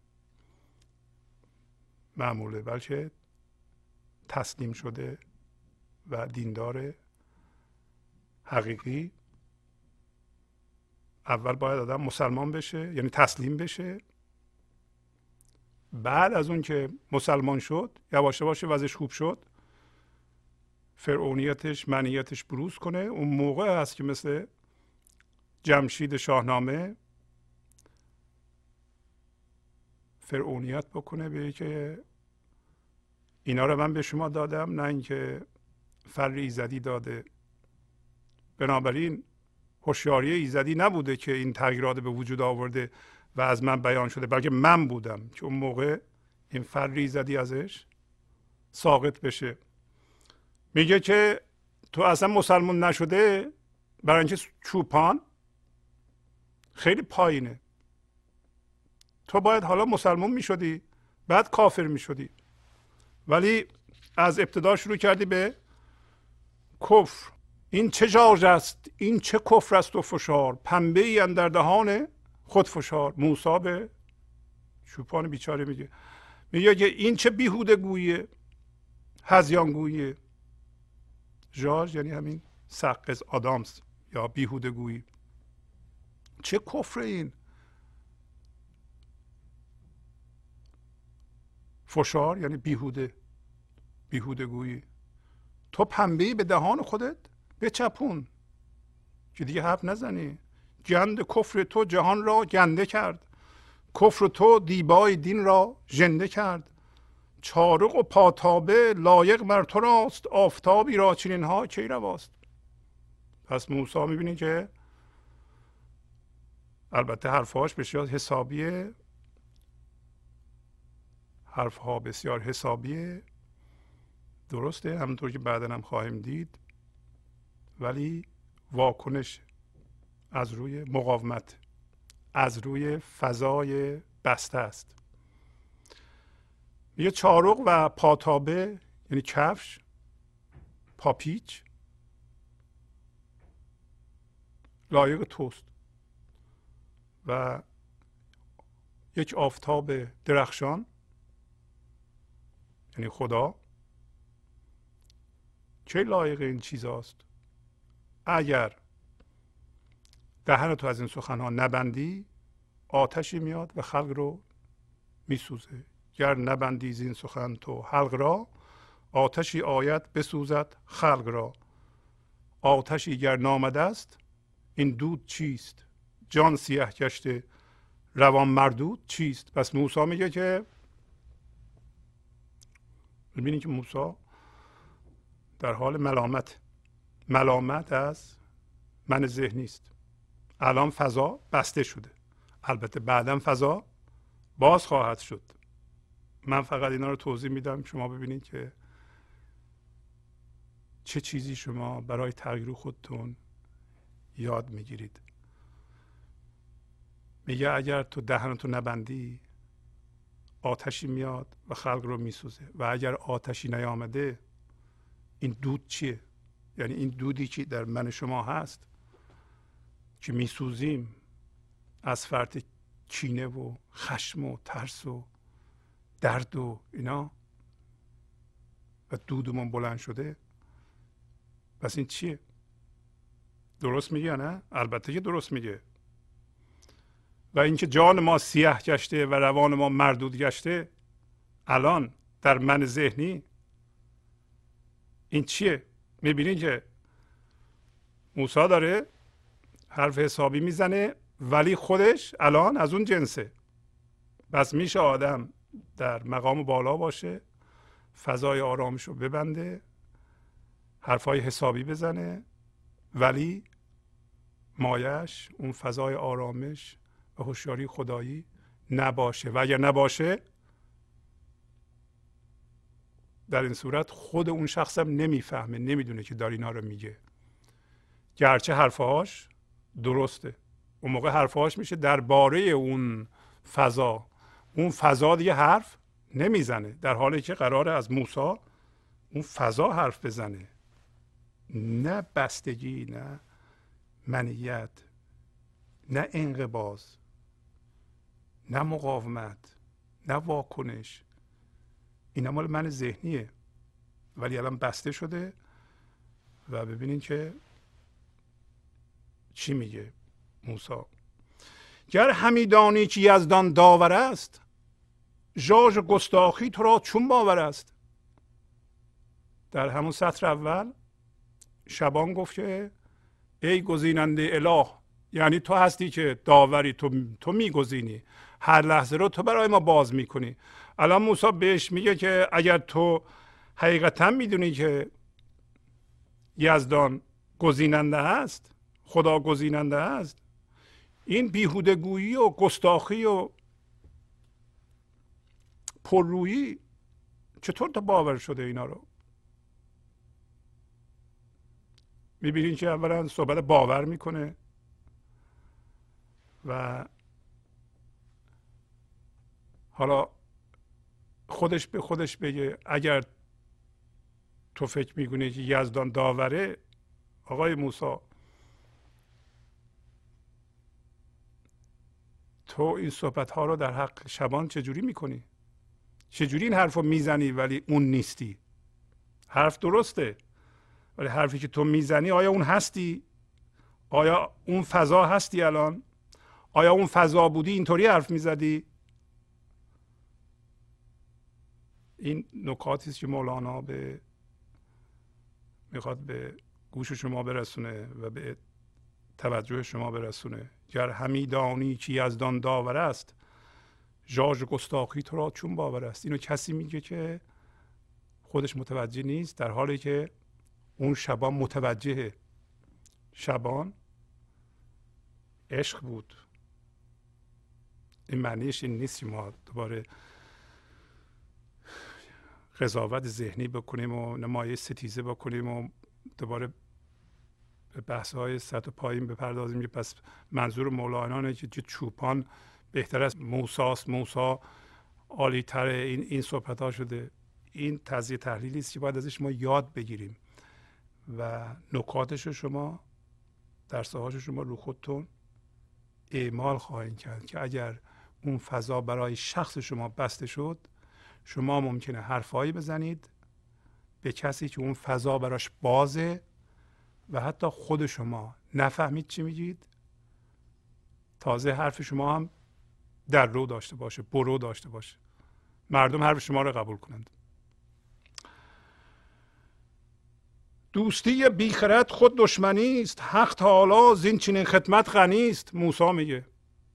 معموله، بلکه تسلیم شده و دیندار حقیقی. اول باید آدم مسلمان بشه، یعنی تسلیم بشه. بعد از اون که مسلمان شد، یواش یواش وضعش خوب شد، فرعونیتش منیتش بروز کنه. اون موقع هست که مثل جمشید شاهنامه فرعونیت بکنه، به که اینا رو من به شما دادم، نه اینکه فر ایزدی داده. بنابراین هوشیاری ایزدی نبوده که این تغییرات به وجود آورده و از من بیان شده، بلکه من بودم که اون موقع این فر ایزدی ازش ساقط بشه. میگه که تو اصلا مسلمان نشده برای اینکه چوپان خیلی پایینه. تو باید حالا مسلمان میشدی، بعد کافر میشدی، ولی از ابتدا شروع کردی به کفر. این چه ژاژ است، این چه کفر است و فشار، پنبه ای اندر دهان خود فشار. موسی به چوپان بیچاره میگه میگه که این چه بیهوده گویه، هذیان گویه. ژاژ یعنی همین سقز آدامس یا بیهوده گویی. چه کفر این؟ فشار یعنی بیهوده، بیهوده گویی. تو پنبه‌ای به دهان خودت بچپون که دیگه حرف نزنی. گند کفر تو جهان را گنده کرد، کفر تو دیبای دین را ژنده کرد. چارق و پاتابه لایق بر تو راست، آفتابی را چنین ها کی رواست. پس موسی میبینی که البته حرفهاش بسیار حسابیه، حرفها بسیار حسابیه، درسته، همونطور که بعدا هم خواهیم دید، ولی واکنش از روی مقاومت، از روی فضای بسته است. میگه چارق و پاتابه یعنی کفش، پاپیچ لایق توست و یک آفتاب درخشان یعنی خدا چه لایق این چیز است؟ اگر دهن تو از این سخنها نبندی آتشی میاد و خلق رو میسوزه. گر نبندی این سخن تو حلق را آتشی آید بسوزد خلق را. آتشی گر نامده است این دود چیست؟ جان سیه گشته روان مردود چیست؟ پس موسی میگه که ببینید که موسی در حال ملامت ملامت از من ذهنی است. الان فضا بسته شده، البته بعداً فضا باز خواهد شد. من فقط اینا رو توضیح میدم شما ببینید که چه چیزی شما برای تغییر خودتون یاد میگیرید. میگه اگر تو دهنتو نبندی آتشی میاد و خلق رو میسوزه و اگر آتشی نیامده این دود چیه؟ یعنی این دودی که در من شما هست که میسوزیم از فرط کینه و خشم و ترس و درد و اینا و دودمون بلند شده. پس این چیه؟ درست میگه نه؟ البته که درست میگه. و اینکه جان ما سیاه گشته و روان ما مردود گشته الان در من ذهنی این چیه؟ میبینید که موسی داره حرف حسابی میزنه ولی خودش الان از اون جنسه. بس میشه آدم در مقام بالا باشه، فضای آرامش رو ببنده، حرفای حسابی بزنه ولی مایش اون فضای آرامش و هوشیاری خدایی نباشه. و اگر نباشه در این صورت خود اون شخص هم نمیفهمه، نمیدونه که داره اینا رو میگه، گرچه حرفهاش درسته. اون موقع حرفهاش میشه درباره اون فضا. اون فضا دیگه حرف نمیزنه، در حالی که قراره از موسی اون فضا حرف بزنه، نه بستگی، نه منیت، نه انقباض، نه مقاومت، نه واکنش. اینا مال من ذهنیه ولی الان بسته شده. و ببینین که چی میگه موسی: گر همی دانی که یزدان داور است ژاژ گستاخی تو را چون باور است. در همون سطر اول شبان گفت که ای گزیننده اله، یعنی تو هستی که داوری، تو تو میگزینی، هر لحظه رو تو برای ما باز میکنی. الان موسی بهش میگه که اگر تو حقیقتا میدونی که یزدان گزیننده است، خدا گزیننده است، این بیهودگویی و گستاخی و پررویی چطور تا باور شده اینا رو؟ میبینین که اولا صحبت باور میکنه و حالا خودش به خودش بگه اگر تو فکر میکنی که یزدان داوره، آقای موسی تو این صحبت ها رو در حق شبان چجوری میکنی؟ چجوری این حرف رو میزنی ولی اون نیستی؟ حرف درسته ولی حرفی که تو میزنی آیا اون هستی؟ آیا اون فضا هستی الان؟ آیا اون فضا بودی اینطوری حرف میزدی؟ این نکاتی است که مولانا به میخواد به گوش شما برسونه و به توجه شما برسونه. گر همی دانی که یزدان داور است ژاژ گستاخی تو را چون باور است. اینو کسی میگه که خودش متوجه نیست، در حالی که اون شبان متوجهه. شبان عشق بود. این معنیش این نیست که ما دوباره قضاوت ذهنی بکنیم و نمایش ستیزه بکنیم و دوباره به بحث های سطح پایین بپردازیم که پس منظور مولانا اینه که چوپان بهتر از موساست، موسا عالی تره، این این صحبت ها شده. این تجزیه تحلیلی است که باید ازش ما یاد بگیریم و نکاتش رو شما، درسه هاشو شما رو خودتون اعمال خواهید کرد که اگر اون فضا برای شخص شما بسته شد، شما ممکنه حرفایی بزنید به کسی که اون فضا براش بازه و حتی خود شما نفهمید چی میگید، تازه حرف شما هم در رو داشته باشه، برو داشته باشه، مردم حرف شما رو قبول کنند. دوستی بیخرد خود دشمنی است، حق تعالی زین چنین خدمت غنی است. موسی میگه،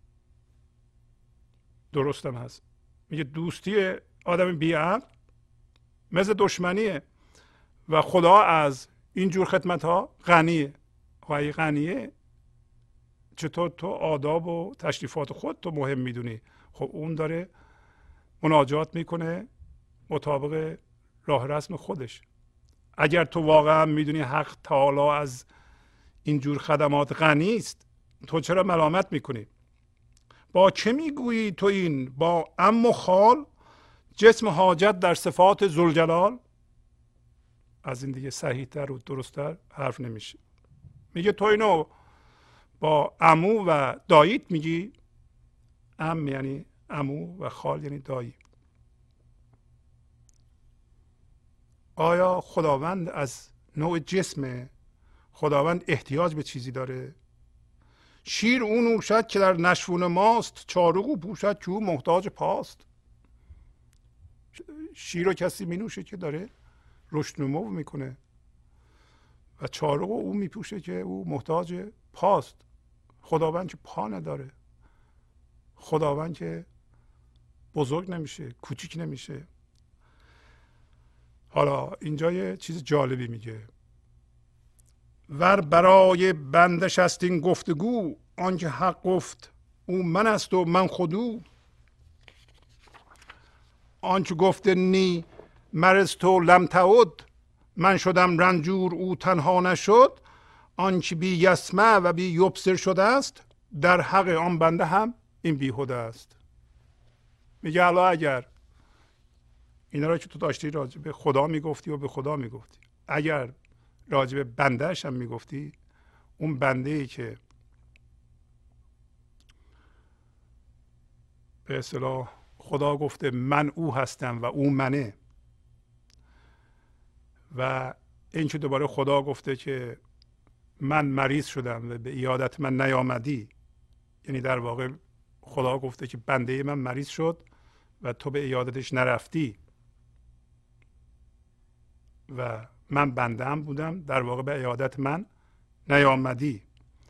درستم هست، میگه دوستی آدم بی‌عقل مثل دشمنیه و خدا از این جور خدمت ها غنیه. و اگه غنیه، چطور تو آداب و تشریفات خود تو مهم میدونی؟ خب اون داره مناجات میکنه مطابق راه رسم خودش. اگر تو واقعا میدونی حق تعالی از این جور خدمات غنی است، تو چرا ملامت میکنی؟ با چه میگویی تو این؟ با عم و خال، جسم حاجت در صفات ذوالجلال. از این دیگه صحیح تر و درستتر حرف نمیشه. میگه تو اینو با عمو و داییت میگی. عم یعنی عمو و خال یعنی دایی. آیا خداوند از نوع جسم خداوند احتیاج به چیزی داره؟ شیر اون نوشد که در نشفون ماست، چارق او پوشد که او محتاج پاست. شیر رو کسی می نوشه که داره رشد نمو میکنه و چارق او می پوشه که او محتاج پاست. خداوند که پا نداره، خداوند که بزرگ نمیشه، کوچیک نمیشه. حالا اینجا یه چیز جالبی میگه، ور برای بندش است این گفتگو، آنکه حق گفت او من است و من خودو. آنچه گفته نی مرز تو لم تعد، من شدم رنجور او تنها نشد. آنچه بی یسمع و بی یبصر شده است، در حق آن بنده هم این بیهوده است. میگه حالا اگر اینا را که تو داشتی راجع به خدا میگفتی و به خدا میگفتی، اگر راجع به بندهش هم میگفتی، اون بنده ای که به اصطلاح خدا گفته من او هستم و او منه، و این که دوباره خدا گفته که من مریض شدم و به عیادت من نیامدی، یعنی در واقع خدا گفته که بنده من مریض شد و تو به عیادتش نرفتی و من بنده هم بودم، در واقع به عیادت من نیامدی.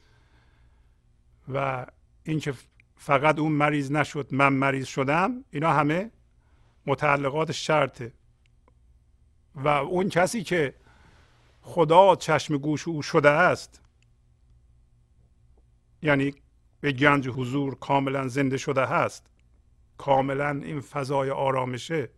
و اینکه فقط اون مریض نشد من مریض شدم، اینا همه متعلقات شرطه. و اون کسی که خدا چشم گوش او شده است، یعنی به گنج حضور کاملا زنده شده هست، کاملا این فضای آرامشه،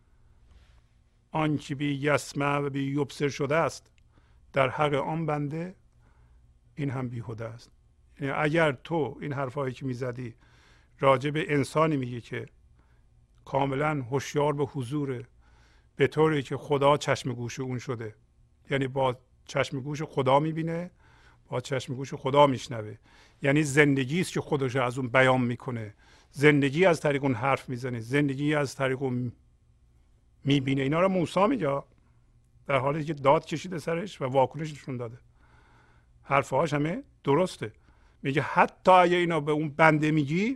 آنچه بی یسمع و بی یبصر شده است، در حق آن بنده این هم بیهوده است. یعنی اگر تو این حرفایی که میزدی راجع به انسانی میگی که کاملا هوشیار به حضوره، به طوری که خدا چشم گوش اون شده، یعنی با چشم گوش خدا میبینه، با چشم گوش خدا میشنوه، یعنی زندگی است که خودش از اون بیان میکنه، زندگی از طریق اون حرف میزنه، زندگی از طریق اون میبینه. اینا رو موسی میگه در حالی که داد کشیده سرش و واکنش نشون داده، حرفهاش همه درسته. میگه حتی اگه اینا به اون بنده میگی،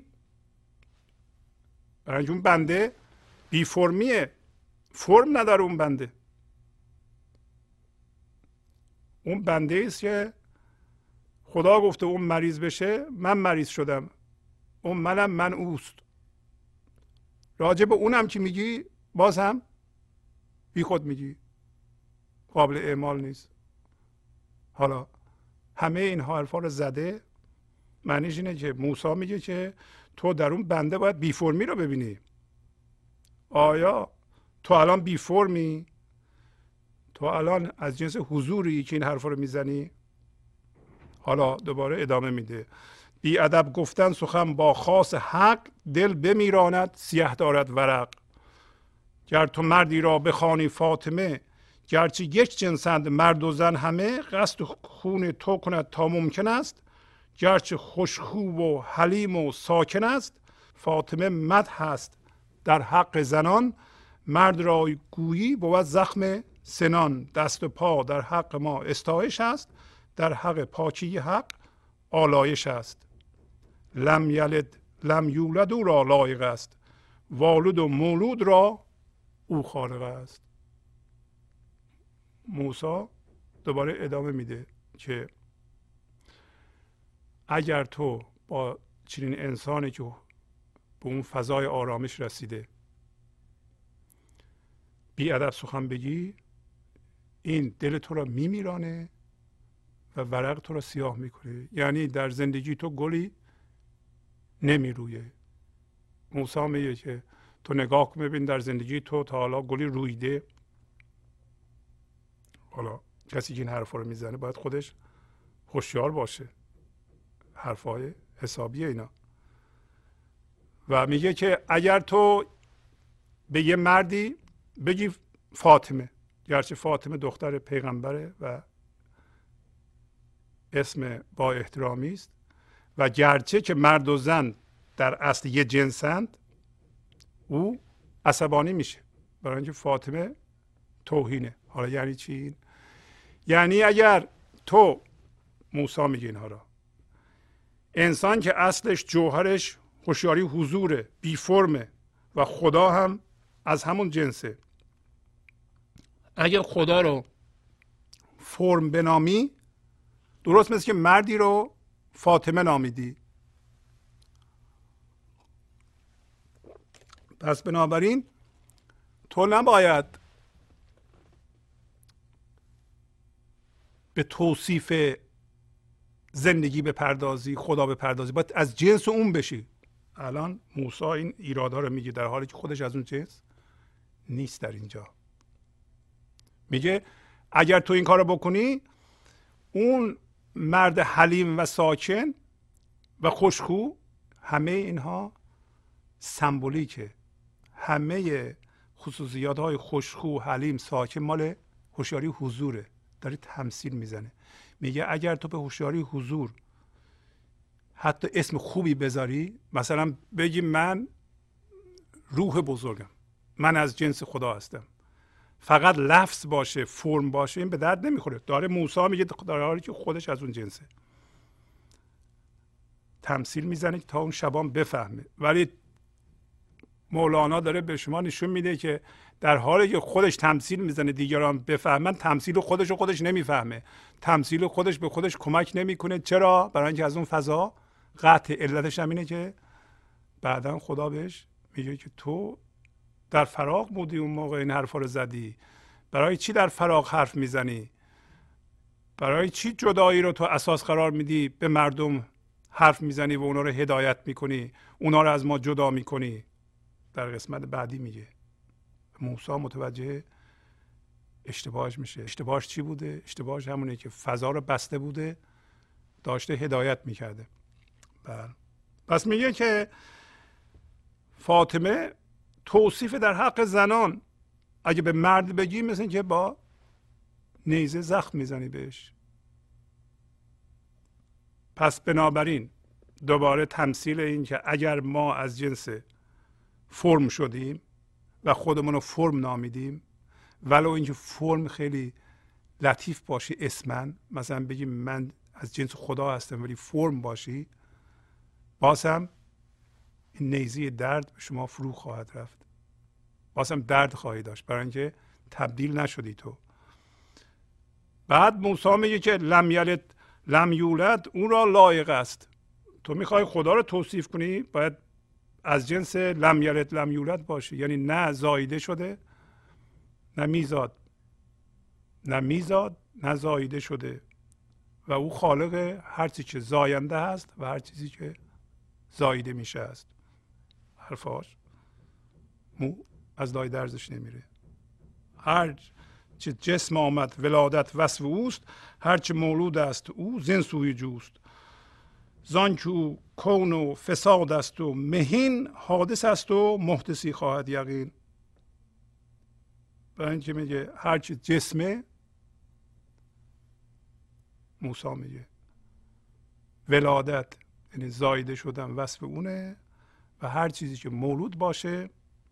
برای اون بنده بی فرمیه، فرم نداره اون بنده. اون بنده است که خدا گفته اون مریض بشه، من مریض شدم، اون منم من اوست. راجع به اونم که میگی باز هم بی خود میگی، قابل اعمال نیست. حالا همه این حرفا رو زده، معنیش اینه که موسی میگه که تو در اون بنده باید بی فرمی رو ببینی. آیا تو الان بی فرمی؟ تو الان از جنس حضوری که این حرفا رو میزنی؟ حالا دوباره ادامه میده، بی ادب گفتن سخن با خاص حق، دل بمیراند سیه دارد ورق. گر تو مردی را بخوانی فاطمه، گرچه یک جنسند مرد و زن همه. قصد خون تو کند تا ممکن است، گرچه خوشخو و حلیم و ساکن است. فاطمه مدح است در حق زنان، مرد را گویی بود زخم سنان. دست و پا در حق ما استایش است، در حق پاکی حق آلایش است. لم یلد لم یولد او را لایق است، والد و مولود را او خالق است. موسی دوباره ادامه میده که اگر تو با چنین انسانی که به اون فضای آرامش رسیده بی ادب سخن بگی، این دل تو را میمیرانه و ورق تو را سیاه میکنه. یعنی در زندگی تو گلی نمیرویه. موسی میگه که تو نگاه کن ببین در زندگی تو تا حالا گلی رویده؟ حالا کسی که این حرفا رو میزنه باید خودش هوشیار باشه، حرفای حسابیه اینا. و میگه که اگر تو به یه مردی بگی فاطمه، گرچه فاطمه دختر پیغمبره و اسم با احترامی است و گرچه که مرد و زن در اصل یه جنسند، او عصبانی میشه برای اینکه فاطمه توهینه. حالا یعنی چی؟ یعنی اگر تو، موسی میگه اینها را، انسان که اصلش جوهرش هوشیاری حضوره، بی فرمه و خدا هم از همون جنسه، اگر خدا رو فرم بنامی، درست مثل که مردی رو فاطمه نامیدی. پس بنابراین تو نباید به توصیف زندگی بپردازی، خدا بپردازی، باید از جنس اون بشی. الان موسی این ایرادها رو میگه در حالی که خودش از اون جنس نیست. در اینجا میگه اگر تو این کارو بکنی، اون مرد حلیم و ساکن و خوشخو، همه اینها سمبولیکه، همه خصوصیات های خوشخو، حلیم، ساکن مال هوشیاری حضوره. داره تمثیل میزنه. میگه اگر تو به هوشیاری حضور حتی اسم خوبی بذاری، مثلا بگی من روح بزرگم، من از جنس خدا هستم، فقط لفظ باشه، فرم باشه، این به درد نمیخوره. داره موسی میگه در حالی که خودش از اون جنسه، تمثیل میزنه تا اون شبان بفهمه. ولی مولانا داره به شما نشون میده که در حالی که خودش تمثیل میزنه دیگران بفهمن، تمثیل خودش رو خودش نمیفهمه، تمثیل خودش به خودش کمک نمیکنه. چرا؟ برای اینکه از اون فضا قطع. علتش هم اینه که بعدا خدا بهش میگه که تو در فراغ بودی اون موقع این حرفا رو زدی، برای چی در فراغ حرف میزنی؟ برای چی جدایی رو تو اساس قرار میدی، به مردم حرف میزنی و اونا رو هدایت میکنی، اونا رو از ما جدا میکنی؟ در قسمت بعدی میگه موسی متوجه اشتباهش میشه. اشتباهش چی بوده؟ اشتباهش همونه که فضا رو بسته بوده، داشته هدایت میکرده. بله. پس میگه که فاطمه توصیف در حق زنان، اگه به مرد بگی مثل که با نیزه زخم میزنی بهش. پس بنابراین دوباره تمثیل این که اگر ما از جنس فرم شدیم و خودمون رو فرم نامیدیم، ولو اینکه فرم خیلی لطیف باشه اسمن، مثلا بگیم من از جنس خدا هستم ولی فرم باشی، باز هم این نیزه درد به شما فرو خواهد رفت، باز هم درد خواهی داشت برای اینکه تبدیل نشدی تو. بعد موسی میگه که لم یلد لم یولد اون را لایق است. تو میخوای خدا رو توصیف کنی، باید از جنس لم یلد لم یولد باشه، یعنی نه زاییده شده نه میزاد، نه میزاد نه زاییده شده و او خالق هر چیزی که زاینده هست و هر چیزی که زاییده میشه است. حرفاش مو از لای درزش نمیره. هر چه جسم آمد ولادت وصف اوست، هر چه مولود است او زین سوی جوست. زان که او کون و فساد است و مهین، حادث است و محدثی خواهد یقین. برای اینکه میگه هرچی جسمه، موسی میگه ولادت یعنی زایده شدن وصف اونه و هر چیزی که مولود باشه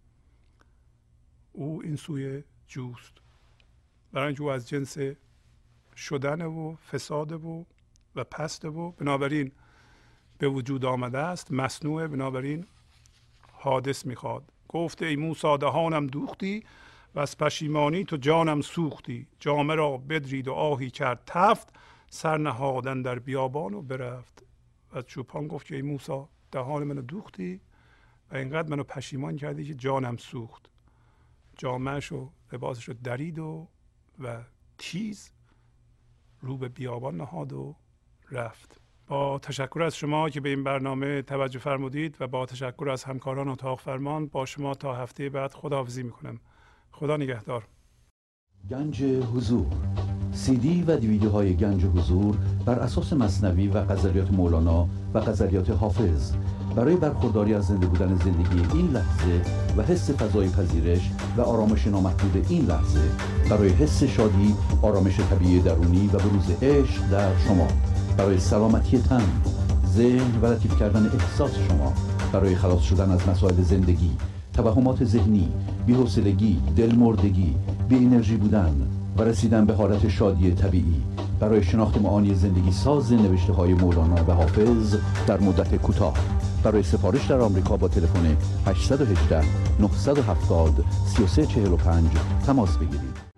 او این سوی جوست. برای اینکه او از جنس شدن و فساد و و پست و بنابراین به وجود آمده است، مصنوع، بنابراین حادث میخواد. گفته ای موسی دهانم دوختی و از پشیمانی تو جانم سوختی. جامه را بدرید و آهی کرد تفت، سر نهادن در بیابان و برفت. و چوپان گفت که ای موسی دهان منو دوختی و اینقدر منو پشیمان کردی که جانم سوخت. جامهش و لباسش رو درید و و تیز رو به بیابان نهاد و رفت. با تشکر از شما که به این برنامه توجه فرمودید و با تشکر از همکاران اتاق فرمان با شما تا هفته بعد خداحافظی میکنم. خدا نگهدار. گنج حضور، سی دی و دیویدیوهای گنج حضور بر اساس مثنوی و غزلیات مولانا و غزلیات حافظ برای برخورداری از زنده بودن زندگی این لحظه و حس فضای پذیرش و آرامش نامحدود این لحظه، برای حس شادی، آرامش طبیعی درونی و بروز عشق در شما، برای سلامتی تن، ذهن و لطیف کردن احساس شما، برای خلاص شدن از مسائل زندگی، توهمات ذهنی، بی‌حوصلگی، دلمردگی، بی انرژی بودن و رسیدن به حالت شادی طبیعی، برای شناخت معانی زندگی ساز نوشته های مولانا و حافظ در مدت کوتاه. برای سفارش در آمریکا با تلفن هشت یک هشت نه هفت صفر سه سه چهار پنج تماس بگیرید.